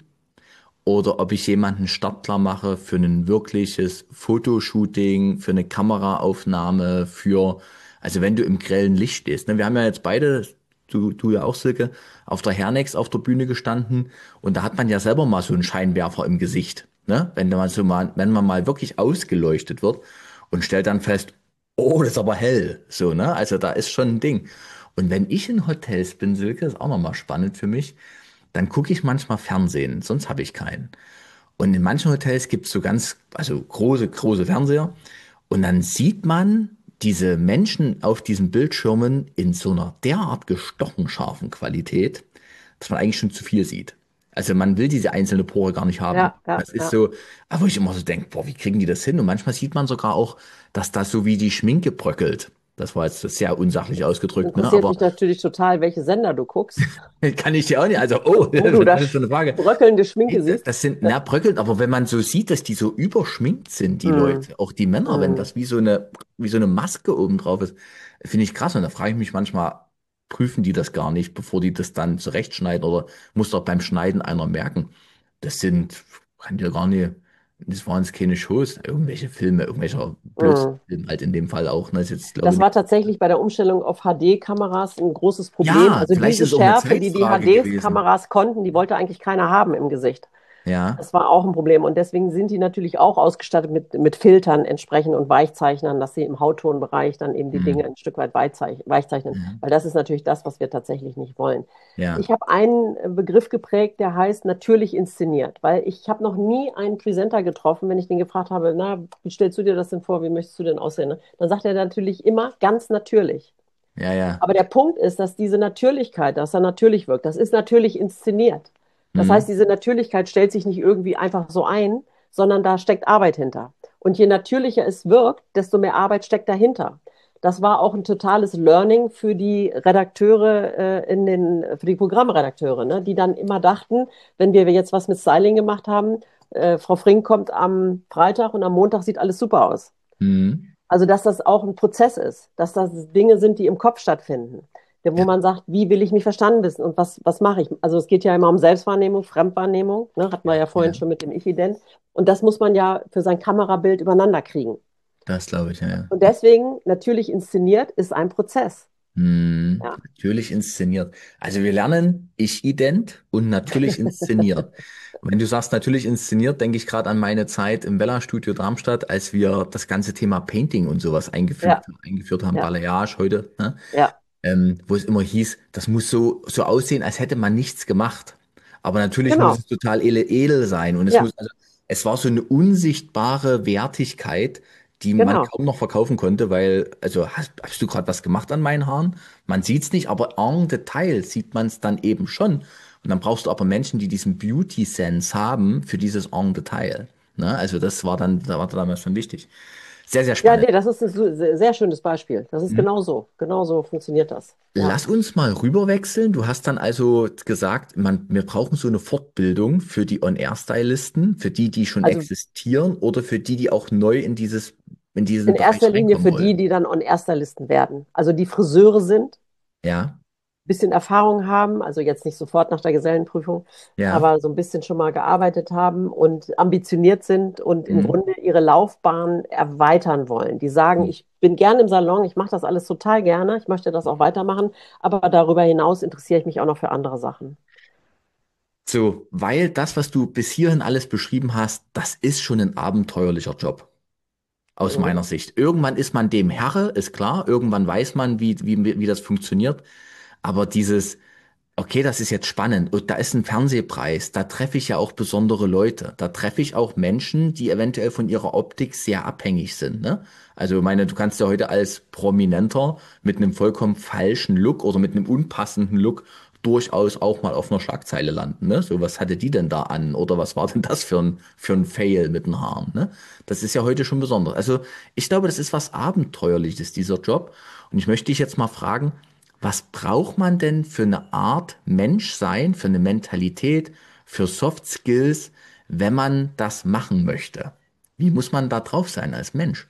oder ob ich jemanden startklar mache für ein wirkliches Fotoshooting, für eine Kameraaufnahme, für, also wenn du im grellen Licht stehst. Ne? Wir haben ja jetzt beide, du, du ja auch, Silke, auf der Hernex auf der Bühne gestanden und da hat man ja selber mal so einen Scheinwerfer im Gesicht. Ne? Wenn man so mal, wenn man mal wirklich ausgeleuchtet wird und stellt dann fest, oh, das ist aber hell. So, ne? Also da ist schon ein Ding. Und wenn ich in Hotels bin, Silke, ist auch nochmal spannend für mich, dann gucke ich manchmal Fernsehen, sonst habe ich keinen. Und in manchen Hotels gibt es so ganz, also große, große Fernseher. Und dann sieht man diese Menschen auf diesen Bildschirmen in so einer derart gestochen scharfen Qualität, dass man eigentlich schon zu viel sieht. Also man will diese einzelne Pore gar nicht haben. Ja, ja, Das ist ja. so, aber wo ich immer so denke, boah, wie kriegen die das hin? Und manchmal sieht man sogar auch, dass das so wie die Schminke bröckelt. Das war jetzt sehr unsachlich ausgedrückt, ne? Interessiert Aber mich natürlich total, welche Sender du guckst, kann ich dir auch nicht. Also, oh, wo du da das ist so eine Frage. bröckelnde Schminke Hey, Das siehst. das sind, Das, na, bröckelt, aber wenn man so sieht, dass die so überschminkt sind, die mm, Leute, auch die Männer, wenn mm, das wie so eine, wie so eine Maske oben drauf ist, finde ich krass. Und da frage ich mich manchmal, prüfen die das gar nicht, bevor die das dann zurechtschneiden oder muss doch beim Schneiden einer merken? Das sind, kann ja gar nicht, das waren jetzt keine Shows, irgendwelche Filme, irgendwelcher mm. Blödsinn halt in dem Fall auch. Ne? Das ist jetzt, glaube Das ich, war nicht. tatsächlich bei der Umstellung auf H D-Kameras ein großes Problem. Ja, Also vielleicht diese ist es auch eine Schärfe, die die Zeitfrage gewesen. H D-Kameras konnten, die wollte eigentlich keiner haben im Gesicht. Ja. Das war auch ein Problem. Und deswegen sind die natürlich auch ausgestattet mit, mit Filtern entsprechend und Weichzeichnern, dass sie im Hauttonbereich dann eben die Dinge Hm. ein Stück weit weichzeich- weichzeichnen. Ja. Weil das ist natürlich das, was wir tatsächlich nicht wollen. Ja. Ich habe einen Begriff geprägt, der heißt natürlich inszeniert, weil ich habe noch nie einen Presenter getroffen, wenn ich den gefragt habe, na, wie stellst du dir das denn vor, wie möchtest du denn aussehen? Ne? Dann sagt er natürlich immer ganz natürlich. Ja, ja. Aber der Punkt ist, dass diese Natürlichkeit, dass er natürlich wirkt, das ist natürlich inszeniert. Das heißt, Hm. diese Natürlichkeit stellt sich nicht irgendwie einfach so ein, sondern da steckt Arbeit hinter. Und je natürlicher es wirkt, desto mehr Arbeit steckt dahinter. Das war auch ein totales Learning für die Redakteure äh, in den, für die Programmredakteure, ne? Die dann immer dachten, wenn wir jetzt was mit Styling gemacht haben, äh, Frau Frink kommt am Freitag und am Montag sieht alles super aus. Hm. Also, dass das auch ein Prozess ist, dass das Dinge sind, die im Kopf stattfinden, wo Ja, man sagt, wie will ich mich verstanden wissen und was, was mache ich? Also, es geht ja immer um Selbstwahrnehmung, Fremdwahrnehmung, ne, hatten wir ja, ja vorhin ja. schon mit dem Ich-Ident. Und das muss man ja für sein Kamerabild übereinander kriegen. Das glaube ich, ja, ja. Und deswegen, natürlich inszeniert, ist ein Prozess. Hm. Ja, Natürlich inszeniert. Also wir lernen Ich-Ident und natürlich inszeniert. Wenn du sagst natürlich inszeniert, denke ich gerade an meine Zeit im Bella Studio Darmstadt, als wir das ganze Thema Painting und sowas eingefügt, ja, eingeführt haben, ja, Balayage heute, ne? ja, Ähm, wo es immer hieß, das muss so, so aussehen, als hätte man nichts gemacht. Aber natürlich muss genau. es total edel, edel sein. Und es Ja, muss, also, es war so eine unsichtbare Wertigkeit, die man genau. kaum noch verkaufen konnte, weil, also hast, hast du gerade was gemacht an meinen Haaren? Man sieht es nicht, aber en Detail sieht man es dann eben schon. Und dann brauchst du aber Menschen, die diesen Beauty-Sense haben für dieses en Detail. Ne? Also das war dann, da war damals schon wichtig. Sehr, sehr Ja, spannend. nee, das ist ein so- sehr, sehr schönes Beispiel. Das ist Hm? genau so. Genau so funktioniert das. Ja. Lass uns mal rüberwechseln. Du hast dann also gesagt, man, wir brauchen so eine Fortbildung für die On-Air-Stylisten, für die, die schon Also existieren oder für die, die auch neu in dieses, in in diesen erster Bereich Linie reinkommen für die, wollen. die dann on erster Listen werden. Also die Friseure sind, Ja, bisschen Erfahrung haben, also jetzt nicht sofort nach der Gesellenprüfung, ja, aber so ein bisschen schon mal gearbeitet haben und ambitioniert sind und im hm, Grunde ihre Laufbahn erweitern wollen. Die sagen, hm. ich bin gerne im Salon, ich mache das alles total gerne, ich möchte das auch weitermachen, aber darüber hinaus interessiere ich mich auch noch für andere Sachen. So, weil das, was du bis hierhin alles beschrieben hast, das ist schon ein abenteuerlicher Job. Aus Mhm. meiner Sicht. Irgendwann ist man dem Herre, ist klar. Irgendwann weiß man, wie, wie, wie das funktioniert. Aber dieses, Okay, das ist jetzt spannend. Und da ist ein Fernsehpreis. Da treffe ich ja auch besondere Leute. Da treffe ich auch Menschen, die eventuell von ihrer Optik sehr abhängig sind, ne? Also, ich meine, du kannst ja heute als Prominenter mit einem vollkommen falschen Look oder mit einem unpassenden Look durchaus auch mal auf einer Schlagzeile landen, ne? So, was hatte die denn da an? Oder was war denn das für ein, für ein Fail mit den Haaren, ne? Das ist ja heute schon besonders. Also, ich glaube, das ist was Abenteuerliches, dieser Job. Und ich möchte dich jetzt mal fragen, was braucht man denn für eine Art Menschsein, für eine Mentalität, für Soft Skills, wenn man das machen möchte? Wie muss man da drauf sein als Mensch?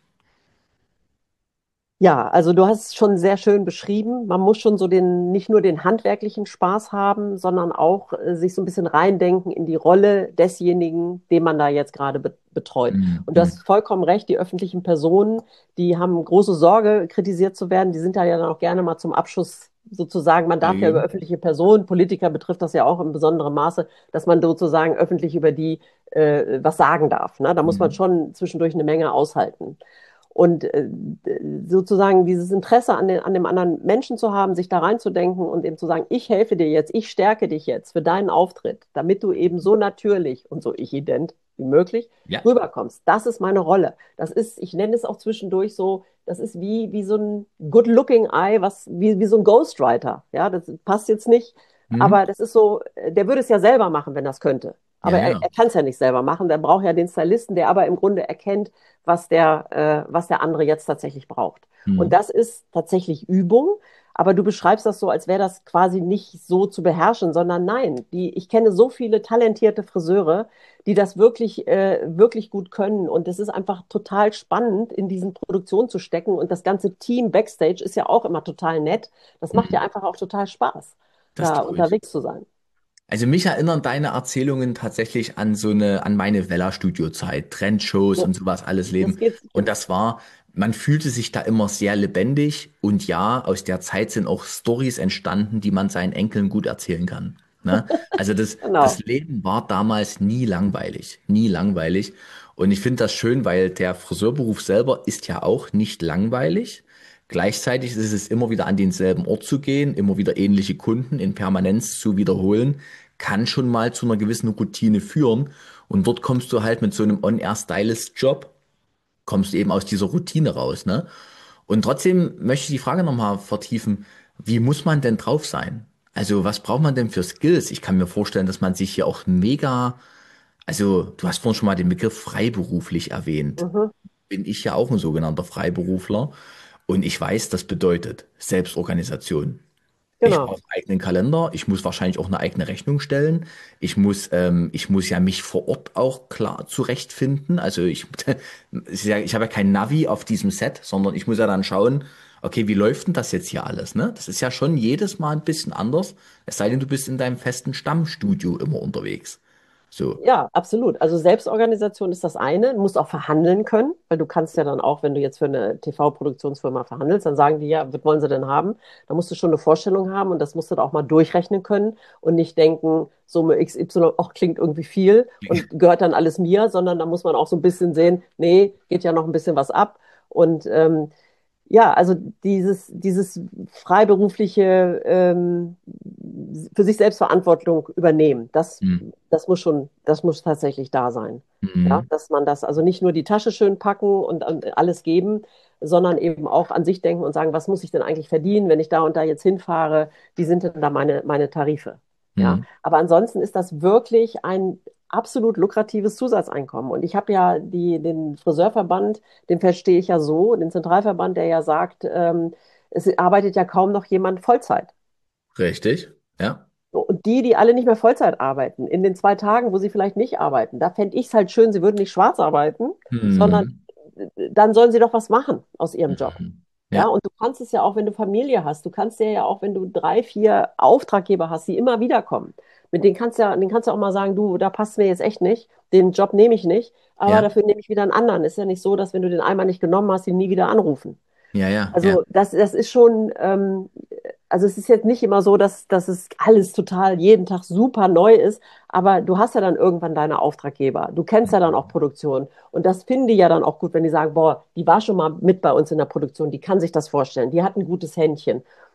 Ja, also du hast es schon sehr schön beschrieben. Man muss schon so den, nicht nur den handwerklichen Spaß haben, sondern auch äh, sich so ein bisschen reindenken in die Rolle desjenigen, den man da jetzt gerade be betreut. Und du Mhm. hast vollkommen recht, die öffentlichen Personen, die haben große Sorge, kritisiert zu werden. Die sind da ja dann auch gerne mal zum Abschuss sozusagen. Man darf ja über Freigeben? öffentliche Personen, Politiker betrifft das ja auch in besonderem Maße, dass man sozusagen öffentlich über die äh, was sagen darf. Ne? Da muss man Mhm. schon zwischendurch eine Menge aushalten. Und äh, sozusagen dieses Interesse an, den, an dem anderen Menschen zu haben, sich da reinzudenken und eben zu sagen, ich helfe dir jetzt, ich stärke dich jetzt für deinen Auftritt, damit du eben so natürlich und so ich-ident wie möglich Ja. rüberkommst. Das ist meine Rolle. Das ist, ich nenne es auch zwischendurch so, das ist wie, wie so ein good-looking eye, was, wie, wie so ein Ghostwriter. Ja, das passt jetzt nicht, Mhm. aber das ist so, der würde es ja selber machen, wenn er es könnte. Ja, Aber er, ja. er kann es ja nicht selber machen. Der braucht ja den Stylisten, der aber im Grunde erkennt, was der, äh, was der andere jetzt tatsächlich braucht. Und Mhm. das ist tatsächlich Übung. Aber du beschreibst das so, als wäre das quasi nicht so zu beherrschen, sondern nein, die, ich kenne so viele talentierte Friseure, die das wirklich, äh, wirklich gut können. Und es ist einfach total spannend, in diesen Produktionen zu stecken. Und das ganze Team Backstage ist ja auch immer total nett. Das macht ja Mhm. einfach auch total Spaß, Das da glaube ich. unterwegs zu sein. Also mich erinnern deine Erzählungen tatsächlich an so eine, an meine Vella-Studio-Zeit, Trendshows Ja, und sowas alles das leben. geht Und sicher. das war, man fühlte sich da immer sehr lebendig. Und ja, aus der Zeit sind auch Stories entstanden, die man seinen Enkeln gut erzählen kann. Ne? Also das, das Genau. Leben war damals nie langweilig, nie langweilig. Und ich finde das schön, weil der Friseurberuf selber ist ja auch nicht langweilig. Gleichzeitig ist es immer wieder an denselben Ort zu gehen, immer wieder ähnliche Kunden in Permanenz zu wiederholen, kann schon mal zu einer gewissen Routine führen. Und dort kommst du halt mit so einem On-Air-Stylist-Job, kommst du eben aus dieser Routine raus, ne? Und trotzdem möchte ich die Frage nochmal vertiefen, wie muss man denn drauf sein? Also was braucht man denn für Skills? Ich kann mir vorstellen, dass man sich hier auch mega, also du hast vorhin schon mal den Begriff freiberuflich erwähnt. Mhm, Bin ich ja auch ein sogenannter Freiberufler. Und ich weiß, das bedeutet Selbstorganisation. Ich genau. brauche einen eigenen Kalender. Ich muss wahrscheinlich auch eine eigene Rechnung stellen. Ich muss, ähm, ich muss ja mich vor Ort auch klar zurechtfinden. Also ich, es ist ja, ich habe ja kein Navi auf diesem Set, sondern ich muss ja dann schauen, okay, wie läuft denn das jetzt hier alles, ne? Das ist ja schon jedes Mal ein bisschen anders. Es sei denn, du bist in deinem festen Stammstudio immer unterwegs. So. Ja, absolut. Also Selbstorganisation ist das eine. Du musst auch verhandeln können, weil du kannst ja dann auch, wenn du jetzt für eine T V-Produktionsfirma verhandelst, dann sagen die ja, was wollen sie denn haben? Da musst du schon eine Vorstellung haben und das musst du dann auch mal durchrechnen können und nicht denken, Summe X Y, auch klingt irgendwie viel und gehört dann alles mir, sondern da muss man auch so ein bisschen sehen, nee, geht ja noch ein bisschen was ab. Und ähm, ja, also dieses, dieses freiberufliche ähm, für sich selbst Verantwortung übernehmen, das, Hm. das muss schon, das muss tatsächlich da sein. Ja, Mhm. dass man das also nicht nur die Tasche schön packen und, und alles geben, sondern eben auch an sich denken und sagen, was muss ich denn eigentlich verdienen, wenn ich da und da jetzt hinfahre? Wie sind denn da meine, meine Tarife? Ja, Mhm. aber ansonsten ist das wirklich ein absolut lukratives Zusatzeinkommen. Und ich habe ja die, den Friseurverband, den verstehe ich ja so, den Zentralverband, der ja sagt, ähm, es arbeitet ja kaum noch jemand Vollzeit. Richtig, ja. So, und die, die alle nicht mehr Vollzeit arbeiten, in den zwei Tagen, wo sie vielleicht nicht arbeiten, da fände ich es halt schön, sie würden nicht schwarz arbeiten, sondern Mhm. äh, dann sollen sie doch was machen aus ihrem Job. Mhm. Ja, Ja, und du kannst es ja auch, wenn du Familie hast. Du kannst ja ja auch, wenn du drei, vier Auftraggeber hast, die immer wieder kommen. Mit denen kannst du ja, denen kannst du auch mal sagen, du, da passt mir jetzt echt nicht. Den Job nehme ich nicht, aber ja, dafür nehme ich wieder einen anderen. Ist ja nicht so, dass wenn du den einmal nicht genommen hast, die nie wieder anrufen. ja, ja, ja. Also das, das ist schon, ähm, also es ist jetzt nicht immer so, dass, dass es alles total jeden Tag super neu ist, aber du hast ja dann irgendwann deine Auftraggeber. Du kennst ja dann auch Produktion. Und das finde ich ja dann auch gut, wenn die sagen, boah, die war schon mal mit bei uns in der Produktion, die kann sich das vorstellen, die hat ein gutes Händchen.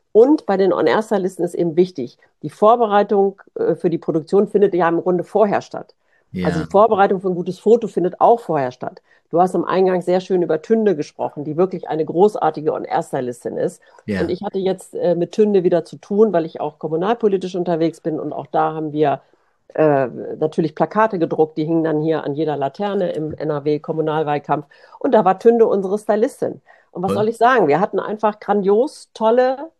Und bei den On-Air-Stylisten ist eben wichtig, die Vorbereitung äh, für die Produktion findet ja im Grunde vorher statt. Also die Ja, Vorbereitung für ein gutes Foto findet auch vorher statt. Du hast am Eingang sehr schön über Tünde gesprochen, die wirklich eine großartige On-Air-Stylistin ist. Und ja, ich hatte jetzt äh, mit Tünde wieder zu tun, weil ich auch kommunalpolitisch unterwegs bin. Und auch da haben wir äh, natürlich Plakate gedruckt, die hingen dann hier an jeder Laterne im N R W-Kommunalwahlkampf. Und da war Tünde unsere Stylistin. Und was soll toll. ich sagen? Wir hatten einfach grandios tolle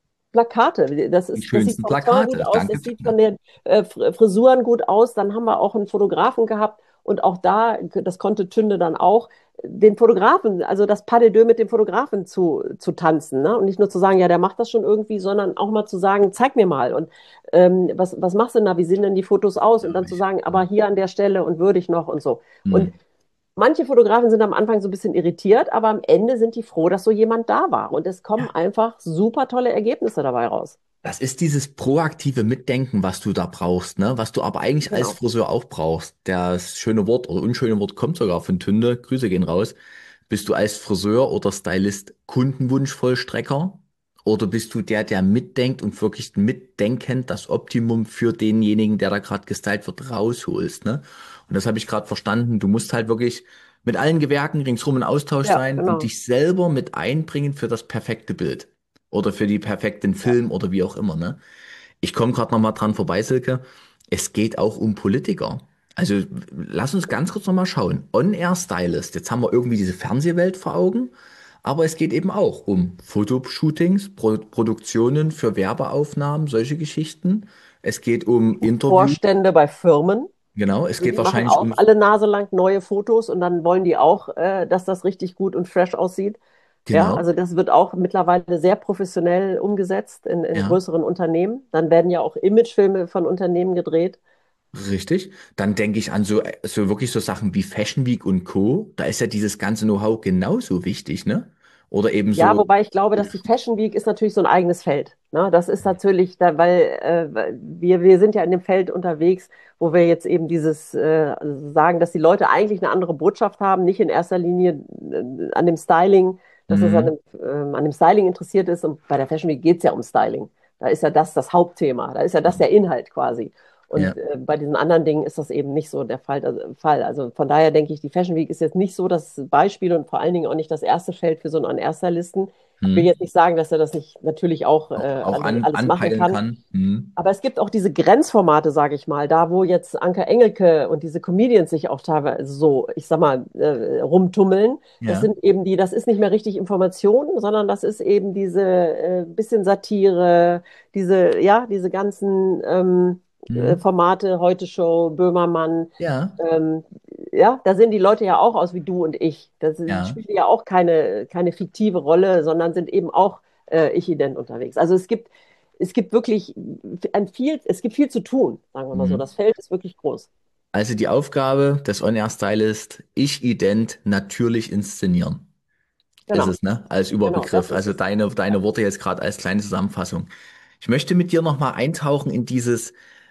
Plakate. Das Die ist, das sieht schönsten vom Ton gut Plakate. aus, Danke, das sieht Tünde. von den äh, Frisuren gut aus. Dann haben wir auch einen Fotografen gehabt und auch da, das konnte Tünde dann auch, den Fotografen, also das Pas de deux mit dem Fotografen zu, zu tanzen. Ne? Und nicht nur zu sagen, ja, der macht das schon irgendwie, sondern auch mal zu sagen, zeig mir mal. Und ähm, was, was machst du denn da? Wie sehen denn die Fotos aus? Und dann zu sagen, aber hier an der Stelle und würdig noch und so. Und Hm. manche Fotografen sind am Anfang so ein bisschen irritiert, aber am Ende sind die froh, dass so jemand da war. Und es kommen einfach super tolle Ergebnisse dabei raus. Das ist dieses proaktive Mitdenken, was du da brauchst, ne? Was du aber eigentlich als Genau. Friseur auch brauchst. Das schöne Wort oder unschöne Wort kommt sogar von Tünde. Grüße gehen raus. Bist du als Friseur oder Stylist Kundenwunschvollstrecker? Oder bist du der, der mitdenkt und wirklich mitdenkend das Optimum für denjenigen, der da gerade gestylt wird, rausholst, ne? Und das habe ich gerade verstanden. Du musst halt wirklich mit allen Gewerken ringsrum in Austausch Ja, sein und genau. dich selber mit einbringen für das perfekte Bild. Oder für die perfekten Ja. Film oder wie auch immer, ne? Ich komme gerade noch mal dran vorbei, Silke. Es geht auch um Politiker. Also lass uns ganz kurz noch mal schauen. On-Air-Stylist. Jetzt haben wir irgendwie diese Fernsehwelt vor Augen. Aber es geht eben auch um Fotoshootings, Pro Produktionen für Werbeaufnahmen, solche Geschichten. Es geht um Interviews. Vorstände bei Firmen. Genau, es Also geht die machen wahrscheinlich auch um, alle Nase lang neue Fotos und dann wollen die auch, äh, dass das richtig gut und fresh aussieht. Ja, genau, also das wird auch mittlerweile sehr professionell umgesetzt in, in ja. größeren Unternehmen. Dann werden ja auch Imagefilme von Unternehmen gedreht. Richtig. Dann denke ich an so, so wirklich so Sachen wie Fashion Week und Co. Da ist ja dieses ganze Know-how genauso wichtig, ne? Oder eben Ja, so, wobei ich glaube, dass die Fashion Week ist natürlich so ein eigenes Feld. Ne? Das ist natürlich, da, weil äh, weil wir, wir sind ja in dem Feld unterwegs, wo wir jetzt eben dieses äh, sagen, dass die Leute eigentlich eine andere Botschaft haben, nicht in erster Linie äh, an dem Styling, dass es an dem, mhm, ähm, an dem Styling interessiert ist. Und bei der Fashion Week geht es ja um Styling. Da ist ja das das Hauptthema, da ist ja das der Inhalt quasi. ja, Und äh, bei diesen anderen Dingen ist das eben nicht so der Fall. Also, Fall. Also von daher denke ich, die Fashion Week ist jetzt nicht so das Beispiel und vor allen Dingen auch nicht das erste Feld für so einen Ersterlisten. Ich will mhm, jetzt nicht sagen, dass er das nicht natürlich auch äh, auch, auch alles, an, alles machen anpeilen kann. kann. Mhm, Aber es gibt auch diese Grenzformate, sage ich mal, da wo jetzt Anke Engelke und diese Comedians sich auch teilweise so, ich sag mal, äh, rumtummeln. Das ja, sind eben die, das ist nicht mehr richtig Information, sondern das ist eben diese äh, bisschen Satire, diese, ja, diese ganzen ähm, äh, mhm, Formate, Heute Show, Böhmermann. ja, Ähm, ja, da sehen die Leute ja auch aus wie du und ich. Das sind- ja, spielen ja auch keine, keine fiktive Rolle, sondern sind eben auch äh, ich-ident unterwegs. Also es gibt es gibt wirklich ein viel, es gibt viel zu tun, sagen wir mal so. mhm. Das Feld ist wirklich groß. Also die Aufgabe des On-Air-Stylist, ich-ident natürlich inszenieren, ist Genau, es, ne? Als genau, das Überbegriff. ist Also es. deine, Ja. deine Worte jetzt gerade als kleine Zusammenfassung. Ich möchte mit dir nochmal eintauchen in dieses,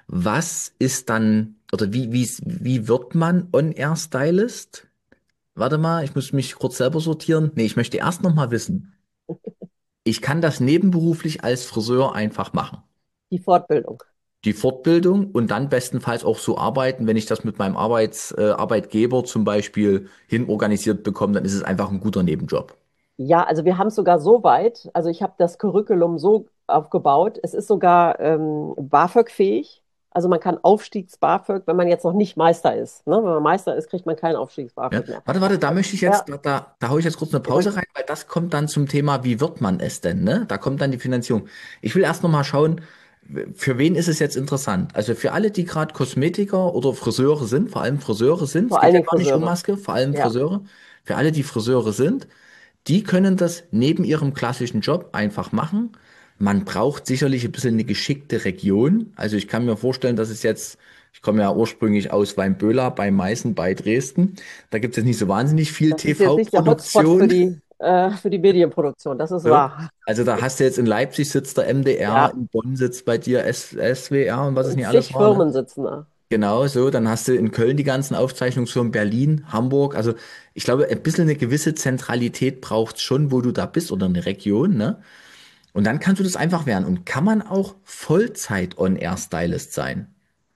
was ist dann, oder wie, wie, wie wird man On-Air-Stylist? Warte mal, ich muss mich kurz selber sortieren. Nee, ich möchte erst nochmal wissen. Ich kann das nebenberuflich als Friseur einfach machen. Die Fortbildung. Die Fortbildung und dann bestenfalls auch so arbeiten, wenn ich das mit meinem Arbeits, äh, Arbeitgeber zum Beispiel hinorganisiert bekomme, dann ist es einfach ein guter Nebenjob. Ja, also wir haben es sogar so weit, also ich habe das Curriculum so aufgebaut, es ist sogar ähm, BAföG-fähig. Also man kann Aufstiegs-BAföG, wenn man jetzt noch nicht Meister ist. Ne? Wenn man Meister ist, kriegt man kein Ja. Aufstiegs-BAföG mehr. Warte, warte, da möchte ich Ja, jetzt, da, da, da hau ich jetzt kurz eine Pause rein, weil das kommt dann zum Thema, wie wird man es denn, ne? Da kommt dann die Finanzierung. Ich will erst noch mal schauen, für wen ist es jetzt interessant? Also für alle, die gerade Kosmetiker oder Friseure sind, vor allem Friseure sind, es vor geht allen ja Dingen gar nicht um Friseure. Maske, vor allem Ja. Friseure. Für alle, die Friseure sind, die können das neben ihrem klassischen Job einfach machen. Man braucht sicherlich ein bisschen eine geschickte Region. Also ich kann mir vorstellen, dass es jetzt, ich komme ja ursprünglich aus Weinböhler bei Meißen bei Dresden. Da gibt es jetzt nicht so wahnsinnig viel Das ist jetzt nicht der Hotspot für T V-Produktion. die, äh, für die Medienproduktion, das ist So. wahr. Also da hast du jetzt in Leipzig sitzt der M D R, Ja, in Bonn sitzt bei dir S SWR und was es und nicht alles zig war, ne? Firmen sitzen da. Genau so, dann hast du in Köln die ganzen Aufzeichnungsfirmen, Berlin, Hamburg. Also ich glaube, ein bisschen eine gewisse Zentralität braucht es schon, wo du da bist oder eine Region, ne? Und dann kannst du das einfach werden. Und kann man auch Vollzeit-On-Air-Stylist sein?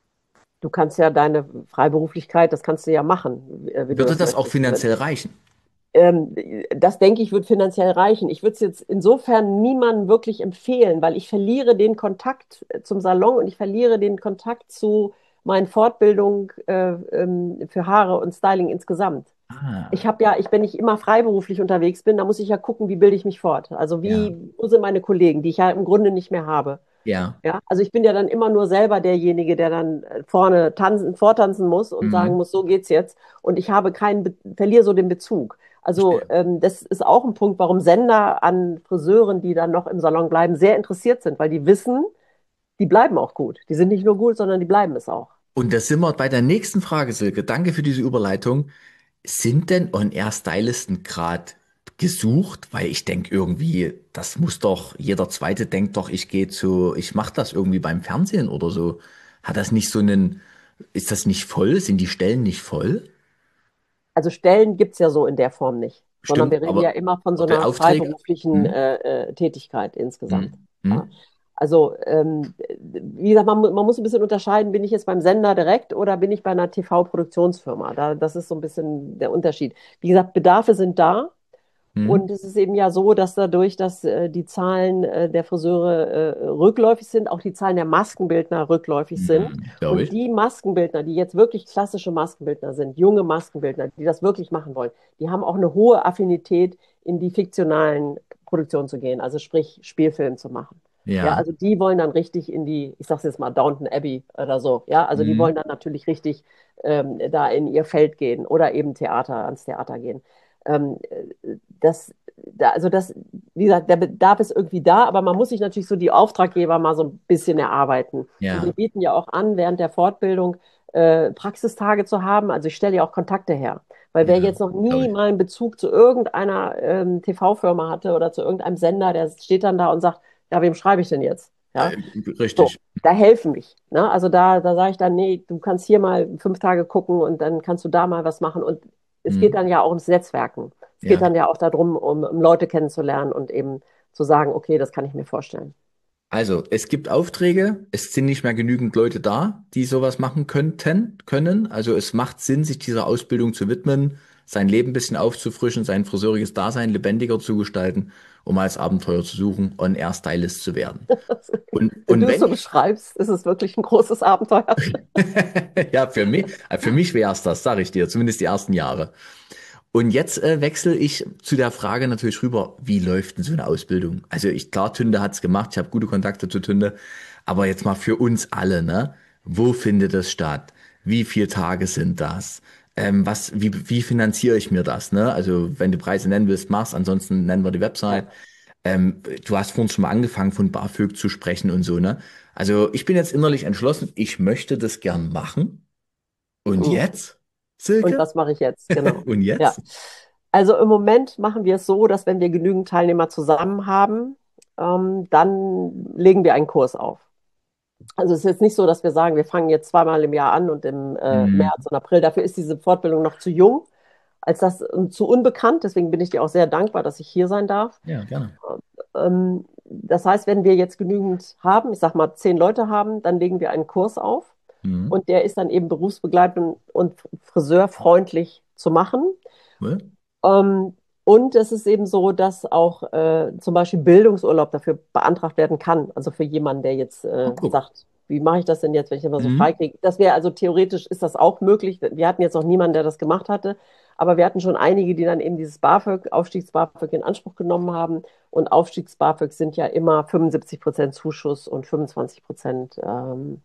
Du kannst ja deine Freiberuflichkeit, das kannst du ja machen, äh, wie du Würde das das auch möchtest. finanziell reichen? Ähm, Das denke ich, wird finanziell reichen. Ich würde es jetzt insofern niemandem wirklich empfehlen, weil ich verliere den Kontakt äh, zum Salon und ich verliere den Kontakt zu meinen Fortbildungen äh, ähm, für Haare und Styling insgesamt. Ich Ah, habe ja, ich, wenn ich immer freiberuflich unterwegs bin, da muss ich ja gucken, wie bilde ich mich fort. Also ja, wie, wo sind meine Kollegen, die ich ja im Grunde nicht mehr habe. ja. Ja, also ich bin ja dann immer nur selber derjenige, der dann äh, vorne tanzen, vortanzen muss und sagen Mhm. muss, so geht's jetzt. Und ich habe keinen, Be verliere so den Bezug. Also Verstehe. ähm, das ist auch ein Punkt, warum Sender an Friseuren, die dann noch im Salon bleiben, sehr interessiert sind, weil die wissen, die bleiben auch gut. Die sind nicht nur gut, sondern die bleiben es auch. Und da sind wir bei der nächsten Frage, Silke. Danke für diese Überleitung. Sind denn On-Air-Stylisten gerade gesucht? Weil ich denke irgendwie, das muss doch, jeder Zweite denkt doch, ich gehe zu, ich mache das irgendwie beim Fernsehen oder so. Hat das nicht so einen, ist das nicht voll? Sind die Stellen nicht voll? Also Stellen gibt es ja so in der Form nicht, sondern wir Stimmt, reden ja aber immer von so aber einer Aufträge? freiberuflichen Hm? äh, äh, Tätigkeit insgesamt. Hm? Ja. Hm? Also, ähm, wie gesagt, man, mu- man muss ein bisschen unterscheiden, bin ich jetzt beim Sender direkt oder bin ich bei einer T V-Produktionsfirma? Da, das ist so ein bisschen der Unterschied. Wie gesagt, Bedarfe sind da. Hm? Und es ist eben ja so, dass dadurch, dass äh, die Zahlen äh, der Friseure äh, rückläufig sind, auch die Zahlen der Maskenbildner rückläufig sind. Hm, glaube Und ich. die Maskenbildner, die jetzt wirklich klassische Maskenbildner sind, junge Maskenbildner, die das wirklich machen wollen, die haben auch eine hohe Affinität, in die fiktionalen Produktionen zu gehen, also sprich Spielfilm zu machen. Ja, Ja. also die wollen dann richtig in die, ich sag's jetzt mal, Downton Abbey oder so. Ja, also die wollen Hm? dann natürlich richtig ähm, da in ihr Feld gehen oder eben Theater, ans Theater gehen. Ähm, das, da, also das, wie gesagt, der Bedarf ist irgendwie da, aber man muss sich natürlich so die Auftraggeber mal so ein bisschen erarbeiten. Und wir Ja. bieten ja auch an, während der Fortbildung äh, Praxistage zu haben. Also ich stelle ja auch Kontakte her. Weil wer Ja, jetzt noch glaube nie ich. mal einen Bezug zu irgendeiner ähm, T V-Firma hatte oder zu irgendeinem Sender, der steht dann da und sagt, ja, wem schreibe ich denn jetzt? Ja, Äh, so, richtig. da helfen mich. Ne? Also da, da sage ich dann, nee, du kannst hier mal fünf Tage gucken und dann kannst du da mal was machen. Und es geht Hm? dann ja auch ums Netzwerken. Es geht Ja. dann ja auch darum, um, um Leute kennenzulernen und eben zu sagen, okay, das kann ich mir vorstellen. Also, es gibt Aufträge, es sind nicht mehr genügend Leute da, die sowas machen könnten, können. Also, es macht Sinn, sich dieser Ausbildung zu widmen, sein Leben ein bisschen aufzufrischen, sein friseuriges Dasein lebendiger zu gestalten, um als Abenteuer zu suchen, On-Air-Stylist zu werden. Und, Wenn und du es wenn so ich, beschreibst, ist es wirklich ein großes Abenteuer. ja, für mich, äh, für mich wäre es das, sage ich dir, zumindest die ersten Jahre. Und jetzt äh, wechsle ich zu der Frage natürlich rüber, wie läuft denn so eine Ausbildung? Also ich, klar, Tünde hat's gemacht, ich habe gute Kontakte zu Tünde, aber jetzt mal für uns alle, ne? Wo findet es statt? Wie viele Tage sind das? Ähm, was, wie, wie finanziere ich mir das, ne? Also wenn du Preise nennen willst, mach's, ansonsten nennen wir die Ja. Website. Ähm, du hast vorhin schon mal angefangen, von BAföG zu sprechen und so, ne? Also ich bin jetzt innerlich entschlossen, ich möchte das gern machen. Und Mhm. jetzt, Und Silke? was mache ich jetzt? Genau. Und Ja. jetzt? Also im Moment machen wir es so, dass wenn wir genügend Teilnehmer zusammen haben, ähm, dann legen wir einen Kurs auf. Also es ist jetzt nicht so, dass wir sagen, wir fangen jetzt zweimal im Jahr an und im äh, Mhm. März und April. Dafür ist diese Fortbildung noch zu jung, als das und zu unbekannt. Deswegen bin ich dir auch sehr dankbar, dass ich hier sein darf. Ja, gerne. Ähm, das heißt, wenn wir jetzt genügend haben, ich sag mal zehn Leute haben, dann legen wir einen Kurs auf Mhm. und der ist dann eben berufsbegleitend und friseurfreundlich zu machen. Cool. Ähm, und es ist eben so, dass auch äh, zum Beispiel Bildungsurlaub dafür beantragt werden kann. Also für jemanden, der jetzt Oh, äh, guck. sagt, wie mache ich das denn jetzt, wenn ich immer so frei Mhm. kriege? Das wäre also theoretisch ist das auch möglich. Wir hatten jetzt noch niemanden, der das gemacht hatte, aber wir hatten schon einige, die dann eben dieses BAföG, Aufstiegs-BAföG in Anspruch genommen haben. Und Aufstiegs-BAföG sind ja immer fünfundsiebzig Prozent Zuschuss und fünfundzwanzig Prozent ähm,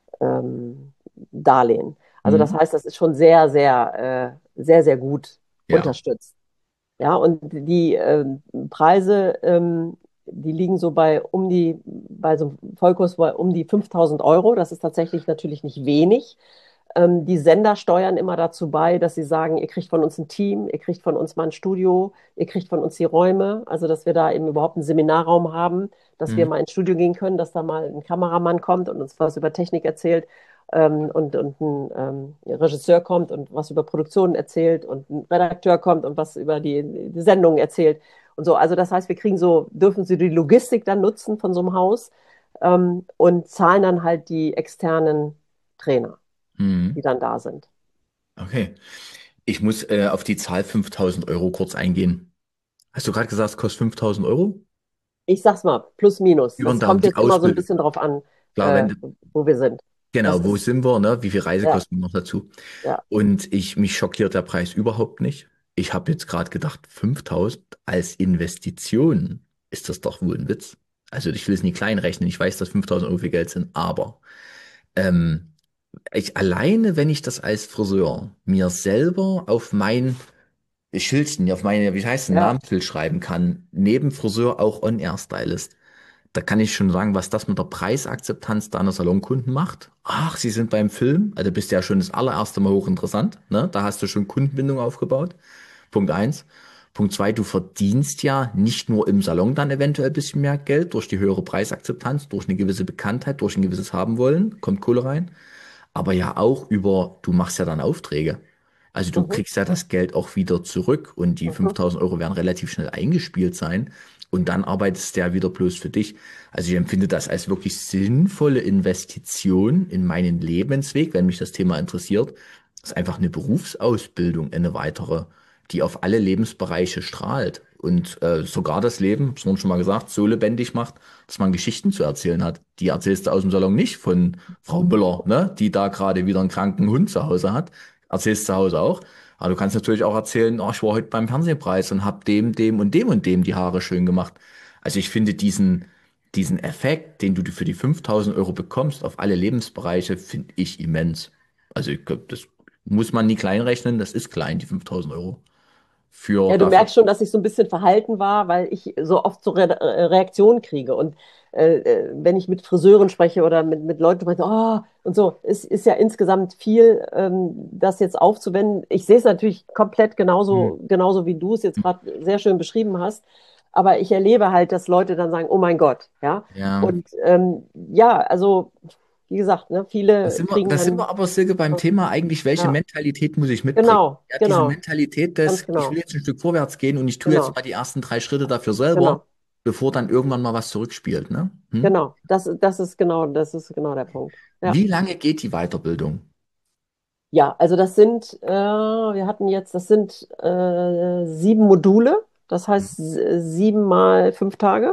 ähm, Darlehen. Also das Mhm. heißt, das ist schon sehr, sehr, äh, sehr, sehr gut Ja. unterstützt. Ja, und die ähm, Preise, ähm, die liegen so bei um die, bei so einem Vollkurs bei um die fünftausend Euro. Das ist tatsächlich natürlich nicht wenig. Ähm, die Sender steuern immer dazu bei, dass sie sagen, ihr kriegt von uns ein Team, ihr kriegt von uns mal ein Studio, ihr kriegt von uns die Räume, also dass wir da eben überhaupt einen Seminarraum haben, dass wir Mhm. mal ins Studio gehen können, dass da mal ein Kameramann kommt und uns was über Technik erzählt ähm, und, und ein ähm, Regisseur kommt und was über Produktionen erzählt und ein Redakteur kommt und was über die, die Sendungen erzählt. und so. Also das heißt, wir kriegen so, dürfen sie die Logistik dann nutzen von so einem Haus ähm, und zahlen dann halt die externen Trainer, die Mhm. dann da sind. Okay. Ich muss äh, auf die Zahl fünftausend Euro kurz eingehen. Hast du gerade gesagt, es kostet fünftausend Euro? Ich sag's mal, plus minus. Über und Das dann kommt die jetzt immer so ein Ausbildung. bisschen drauf an, Klar, äh, wenn du, wo wir sind. Das genau, wo ist, sind wir, ne? Wie viel ja, Reisekosten noch dazu? ja. Und ich, mich schockiert der Preis überhaupt nicht. Ich habe jetzt gerade gedacht, fünftausend als Investition ist das doch wohl ein Witz. Also ich will es nie klein rechnen. Ich weiß, dass fünftausend Euro viel Geld sind, aber ähm, ich alleine, wenn ich das als Friseur mir selber auf mein Schildchen, auf meine, wie heißt es, Ja. Namensschild schreiben kann, neben Friseur auch On-Air-Stylist, da kann ich schon sagen, was das mit der Preisakzeptanz deiner Salonkunden macht. Ach, sie sind beim Film, also bist du ja schon das allererste Mal hochinteressant, ne? Da hast du schon Kundenbindung aufgebaut. Punkt eins. Punkt zwei, du verdienst ja nicht nur im Salon dann eventuell ein bisschen mehr Geld durch die höhere Preisakzeptanz, durch eine gewisse Bekanntheit, durch ein gewisses Haben wollen, kommt Kohle rein, aber ja auch über, du machst ja dann Aufträge. Also du Mhm. kriegst ja das Geld auch wieder zurück und die Mhm. fünftausend Euro werden relativ schnell eingespielt sein und dann arbeitest du ja wieder bloß für dich. Also ich empfinde das als wirklich sinnvolle Investition in meinen Lebensweg, wenn mich das Thema interessiert. Das ist einfach eine Berufsausbildung, eine weitere, die auf alle Lebensbereiche strahlt und äh, sogar das Leben, das wurde schon mal gesagt, so lebendig macht, dass man Geschichten zu erzählen hat. Die erzählst du aus dem Salon nicht von Frau Müller, ne, die da gerade wieder einen kranken Hund zu Hause hat. Erzählst zu Hause auch. Aber du kannst natürlich auch erzählen, oh, ich war heute beim Fernsehpreis und hab dem, dem und dem und dem die Haare schön gemacht. Also ich finde diesen, diesen Effekt, den du für die fünftausend Euro bekommst, auf alle Lebensbereiche, finde ich immens. Also ich glaube, das muss man nie kleinrechnen, das ist klein, die fünftausend Euro. Für Ja, du dafür. merkst schon, dass ich so ein bisschen verhalten war, weil ich so oft so Re äh, Reaktionen kriege. Und äh, äh, wenn ich mit Friseuren spreche oder mit, mit Leuten spreche, oh, und so, es ist ja insgesamt viel, ähm, das jetzt aufzuwenden. Ich sehe es natürlich komplett Hm. genauso, genauso wie du es jetzt gerade sehr schön beschrieben hast. Aber ich erlebe halt, dass Leute dann sagen, oh mein Gott, ja. Ja, Und ähm, ja, also, wie gesagt, ne, da viele sind wir, kriegen da sind dann, wir aber, Silke, beim Thema eigentlich, welche ja, Mentalität muss ich mitbringen? genau, Ja, diese genau, Mentalität ganz des, ich will genau, jetzt ein Stück vorwärts gehen und ich tue jetzt genau, mal die ersten drei Schritte dafür selber, genau. bevor dann irgendwann mal was zurückspielt, ne? Hm? Genau, das, das ist genau, das ist genau der Punkt. Ja. Wie lange geht die Weiterbildung? Ja, also das sind, äh, wir hatten jetzt, das sind äh, sieben Module, das Hm? heißt s- sieben mal fünf Tage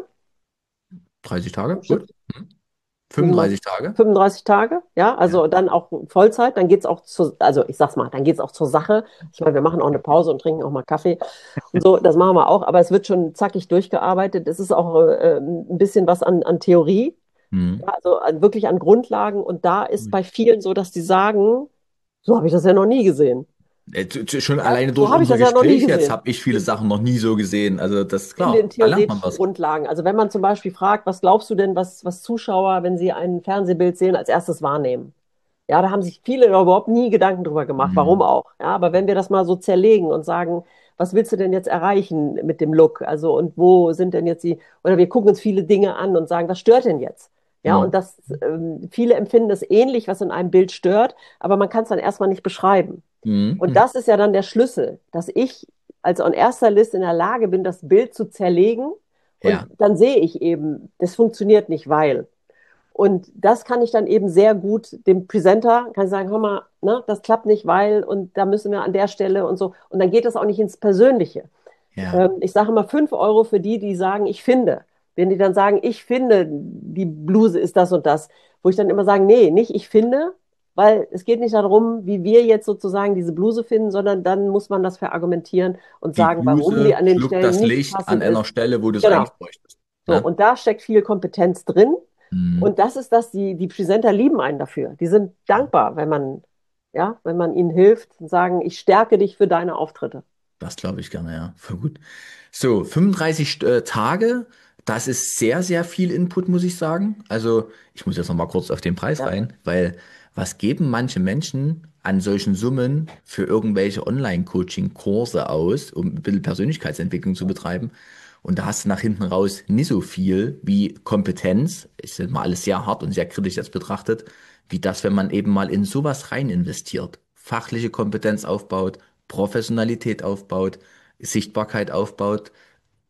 dreißig Tage? am Gut. Stück, Hm? sieben mal fünfunddreißig Tage? fünfunddreißig Tage, ja, Ja. also dann auch Vollzeit, dann geht es auch zur, also ich sag's mal, dann geht es auch zur Sache. Ich meine, wir machen auch eine Pause und trinken auch mal Kaffee und so, das machen wir auch, aber es wird schon zackig durchgearbeitet. Es ist auch äh, ein bisschen was an, an Theorie, Hm. ja, also an, wirklich an Grundlagen und da ist Gut. bei vielen so, dass die sagen, so habe ich das ja noch nie gesehen. Äh, zu- zu- Schon Ja, alleine so durch habe ich unser das ja noch nie Gespräch jetzt gesehen. habe ich viele Sachen noch nie so gesehen. Also das ist In den klar, da lernt man theoretischen was. Grundlagen. Also wenn man zum Beispiel fragt, was glaubst du denn, was, was Zuschauer, wenn sie ein Fernsehbild sehen, als erstes wahrnehmen? Ja, da haben sich viele überhaupt nie Gedanken drüber gemacht, warum Hm. auch. Ja, aber wenn wir das mal so zerlegen und sagen, was willst du denn jetzt erreichen mit dem Look? Also und wo sind denn jetzt die, oder wir gucken uns viele Dinge an und sagen, was stört denn jetzt? Ja, Hm. und das, ähm, viele empfinden es ähnlich, was in einem Bild stört, aber man kann es dann erstmal nicht beschreiben. Hm. Und Hm. das ist ja dann der Schlüssel, dass ich als on erster List in der Lage bin, das Bild zu zerlegen und Ja, dann sehe ich eben, das funktioniert nicht, weil. Und das kann ich dann eben sehr gut dem Presenter, kann ich sagen, hör mal, ne, das klappt nicht, weil und da müssen wir an der Stelle und so. Und dann geht das auch nicht ins Persönliche. ja. Ähm, ich sage immer fünf Euro für die, die sagen, ich finde. Wenn die dann sagen, ich finde, die Bluse ist das und das, wo ich dann immer sage, nee, nicht ich finde, weil es geht nicht darum, wie wir jetzt sozusagen diese Bluse finden, sondern dann muss man das verargumentieren und Die sagen, warum die Bluse an den schluckt Stellen das nicht Licht an passend einer ist. Stelle, wo du es Genau. eigentlich bräuchtest. So, Ne? und da steckt viel Kompetenz drin. Hm. Und das ist das, die, die Presenter lieben einen dafür. Die sind dankbar, wenn man, ja, wenn man ihnen hilft und sagen, ich stärke dich für deine Auftritte. Das glaube ich gerne, ja. Voll gut. So, fünfunddreißig äh, Tage, das ist sehr, sehr viel Input, muss ich sagen. Also, ich muss jetzt noch mal kurz auf den Preis Ja. rein, weil was geben manche Menschen an solchen Summen für irgendwelche Online-Coaching-Kurse aus, um ein bisschen Persönlichkeitsentwicklung zu betreiben? Und da hast du nach hinten raus nicht so viel wie Kompetenz, ist jetzt mal alles sehr hart und sehr kritisch jetzt betrachtet, wie das, wenn man eben mal in sowas rein investiert, fachliche Kompetenz aufbaut, Professionalität aufbaut, Sichtbarkeit aufbaut.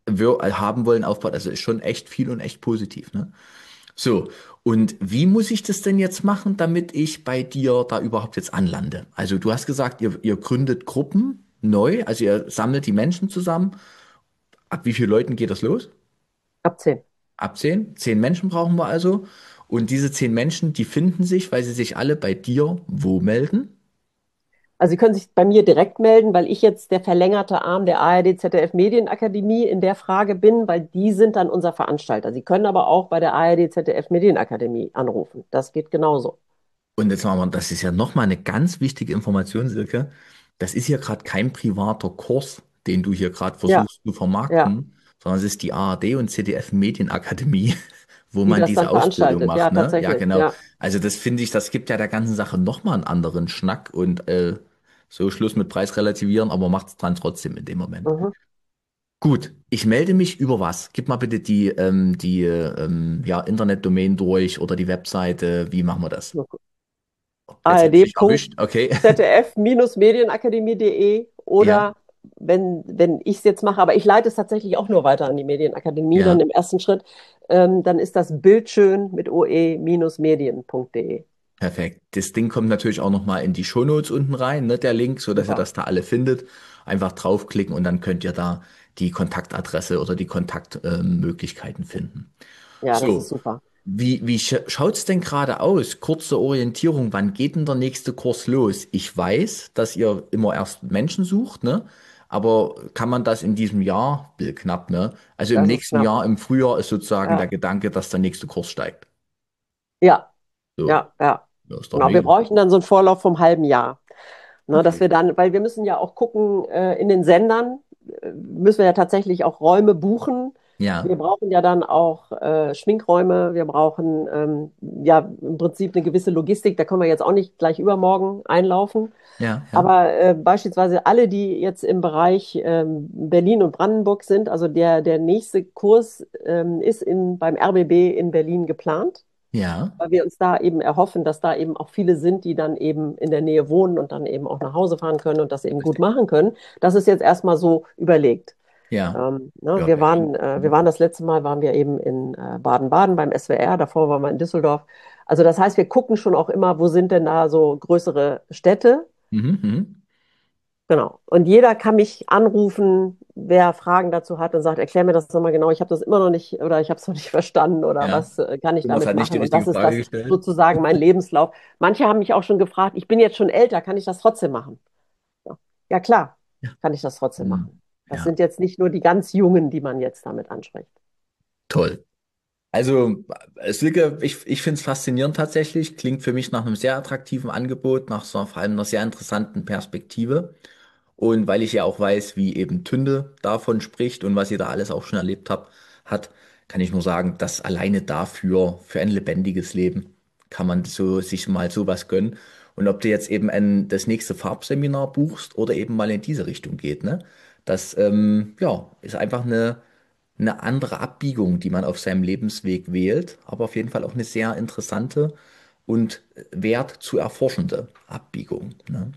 wir haben wollen, aufbaut. Also ist schon echt viel und echt positiv, ne? So, und wie muss ich das denn jetzt machen, damit ich bei dir da überhaupt jetzt anlande? Also du hast gesagt, ihr, ihr gründet Gruppen neu, also ihr sammelt die Menschen zusammen. Ab wie vielen Leuten geht das los? Ab zehn. Ab zehn? Zehn Menschen brauchen wir also. Und diese zehn Menschen, die finden sich, weil sie sich alle bei dir wo melden? Also Sie können sich bei mir direkt melden, weil ich jetzt der verlängerte Arm der A R D Z D F Medienakademie in der Frage bin, weil die sind dann unser Veranstalter. Sie können aber auch bei der A R D Z D F Medienakademie anrufen. Das geht genauso. Und jetzt machen wir, das ist ja nochmal eine ganz wichtige Information, Silke. Das ist hier gerade kein privater Kurs, den du hier gerade Ja, versuchst zu ja, vermarkten, sondern es ist die A R D und Z D F Medienakademie, wo die man das diese dann Ausbildung veranstaltet. Ja, macht, ne? Ja, tatsächlich. genau. Ja. Also das finde ich, das gibt ja der ganzen Sache nochmal einen anderen Schnack und äh, so Schluss mit Preis relativieren, aber macht es dann trotzdem in dem Moment. Mhm. Gut, ich melde mich über was? Gib mal bitte die, ähm, die ähm, ja, Internetdomain durch oder die Webseite. Wie machen wir das? Jetzt hätte ich dich erwischt. Okay. ard.zdf-medienakademie.de Ja, oder wenn, wenn ich es jetzt mache, aber ich leite es tatsächlich auch nur weiter an die Medienakademie, dann ja. im ersten Schritt, ähm, dann ist das bildschön mit oe-medien.de. Perfekt. Das Ding kommt natürlich auch nochmal in die Shownotes unten rein, ne, der Link, so dass ihr Super. das da alle findet. Einfach draufklicken und dann könnt ihr da die Kontaktadresse oder die Kontaktmöglichkeiten finden. Ja, das ist So, super. wie, wie sch- schaut's denn gerade aus? Kurze Orientierung, wann geht denn der nächste Kurs los? Ich weiß, dass ihr immer erst Menschen sucht, ne? Aber kann man das in diesem Jahr, will knapp, ne? Also im Das ist nächsten knapp. Jahr, im Frühjahr ist sozusagen der Ja, Gedanke, dass der nächste Kurs steigt. ja, So, ja, ja. das ist doch Genau, wir mega. bräuchten dann so einen Vorlauf vom halben Jahr. Ne, dass Okay. wir dann, weil wir müssen ja auch gucken, äh, in den Sendern äh, müssen wir ja tatsächlich auch Räume buchen. Wir Ja. brauchen ja dann auch äh, Schminkräume, wir brauchen ähm, ja im Prinzip eine gewisse Logistik, da können wir jetzt auch nicht gleich übermorgen einlaufen. Ja, ja, Aber äh, beispielsweise alle, die jetzt im Bereich ähm, Berlin und Brandenburg sind, also der, der nächste Kurs ähm, ist in, beim R B B in Berlin geplant, ja, weil wir uns da eben erhoffen, dass da eben auch viele sind, die dann eben in der Nähe wohnen und dann eben auch nach Hause fahren können und das eben gut richtig. machen können. Das ist jetzt erstmal so überlegt. Ja, Ähm, ne, ja, wir Berlin. waren, äh, wir Mhm. waren das letzte Mal, waren wir eben in äh, Baden-Baden beim S W R, davor waren wir in Düsseldorf. Also das heißt, wir gucken schon auch immer, wo sind denn da so größere Städte. Mhm, mhm. Genau. Und jeder kann mich anrufen, wer Fragen dazu hat und sagt, erklär mir das nochmal genau, ich habe das immer noch nicht oder ich habe es noch nicht verstanden oder Ja. was äh, kann ich Du hast damit halt nicht die machen? Und richtige das ist Frage das gestellt. sozusagen mein Lebenslauf. Manche haben mich auch schon gefragt, ich bin jetzt schon älter, kann ich das trotzdem machen? Ja, ja klar, Ja. kann ich das trotzdem Mhm. machen. Das Ja, sind jetzt nicht nur die ganz Jungen, die man jetzt damit anspricht. toll. Also, Silke, ich, ich finde es faszinierend tatsächlich. Klingt für mich nach einem sehr attraktiven Angebot, nach so vor allem einer sehr interessanten Perspektive. Und weil ich ja auch weiß, wie eben Tünde davon spricht und was ihr da alles auch schon erlebt habt, hat, kann ich nur sagen, dass alleine dafür, für ein lebendiges Leben, kann man so, sich mal sowas gönnen. Und ob du jetzt eben ein, das nächste Farbseminar buchst oder eben mal in diese Richtung geht, ne? Das, ähm, ja, ist einfach eine, eine andere Abbiegung, die man auf seinem Lebensweg wählt, aber auf jeden Fall auch eine sehr interessante und wert zu erforschende Abbiegung, ne?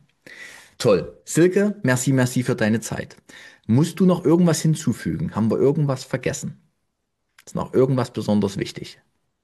Toll. Silke, merci, merci für deine Zeit. Musst du noch irgendwas hinzufügen? Haben wir irgendwas vergessen? Ist noch irgendwas besonders wichtig?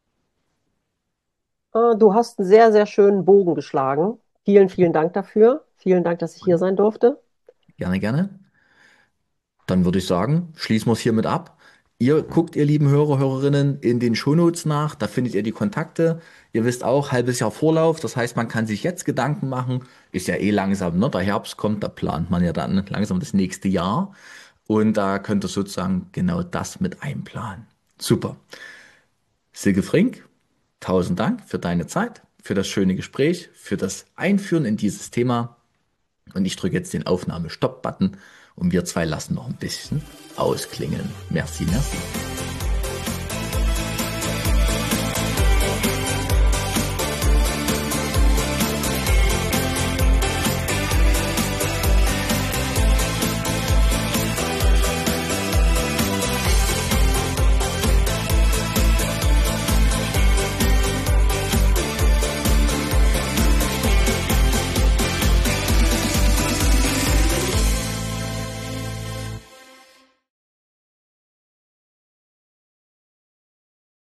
Äh, Du hast einen sehr, sehr schönen Bogen geschlagen. Vielen, vielen Dank dafür. Vielen Dank, dass ich hier sein durfte. Gerne, gerne. Dann würde ich sagen, schließen wir es hiermit ab. Ihr guckt, ihr lieben Hörer, Hörerinnen, in den Shownotes nach. Da findet ihr die Kontakte. Ihr wisst auch, halbes Jahr Vorlauf. Das heißt, man kann sich jetzt Gedanken machen. Ist ja eh langsam, ne? Der Herbst kommt, da plant man ja dann langsam das nächste Jahr. Und da könnt ihr sozusagen genau das mit einplanen. Super. Silke Frink, tausend Dank für deine Zeit, für das schöne Gespräch, für das Einführen in dieses Thema. Und ich drücke jetzt den Aufnahme-Stopp-Button und wir zwei lassen noch ein bisschen ausklingen. Merci, merci.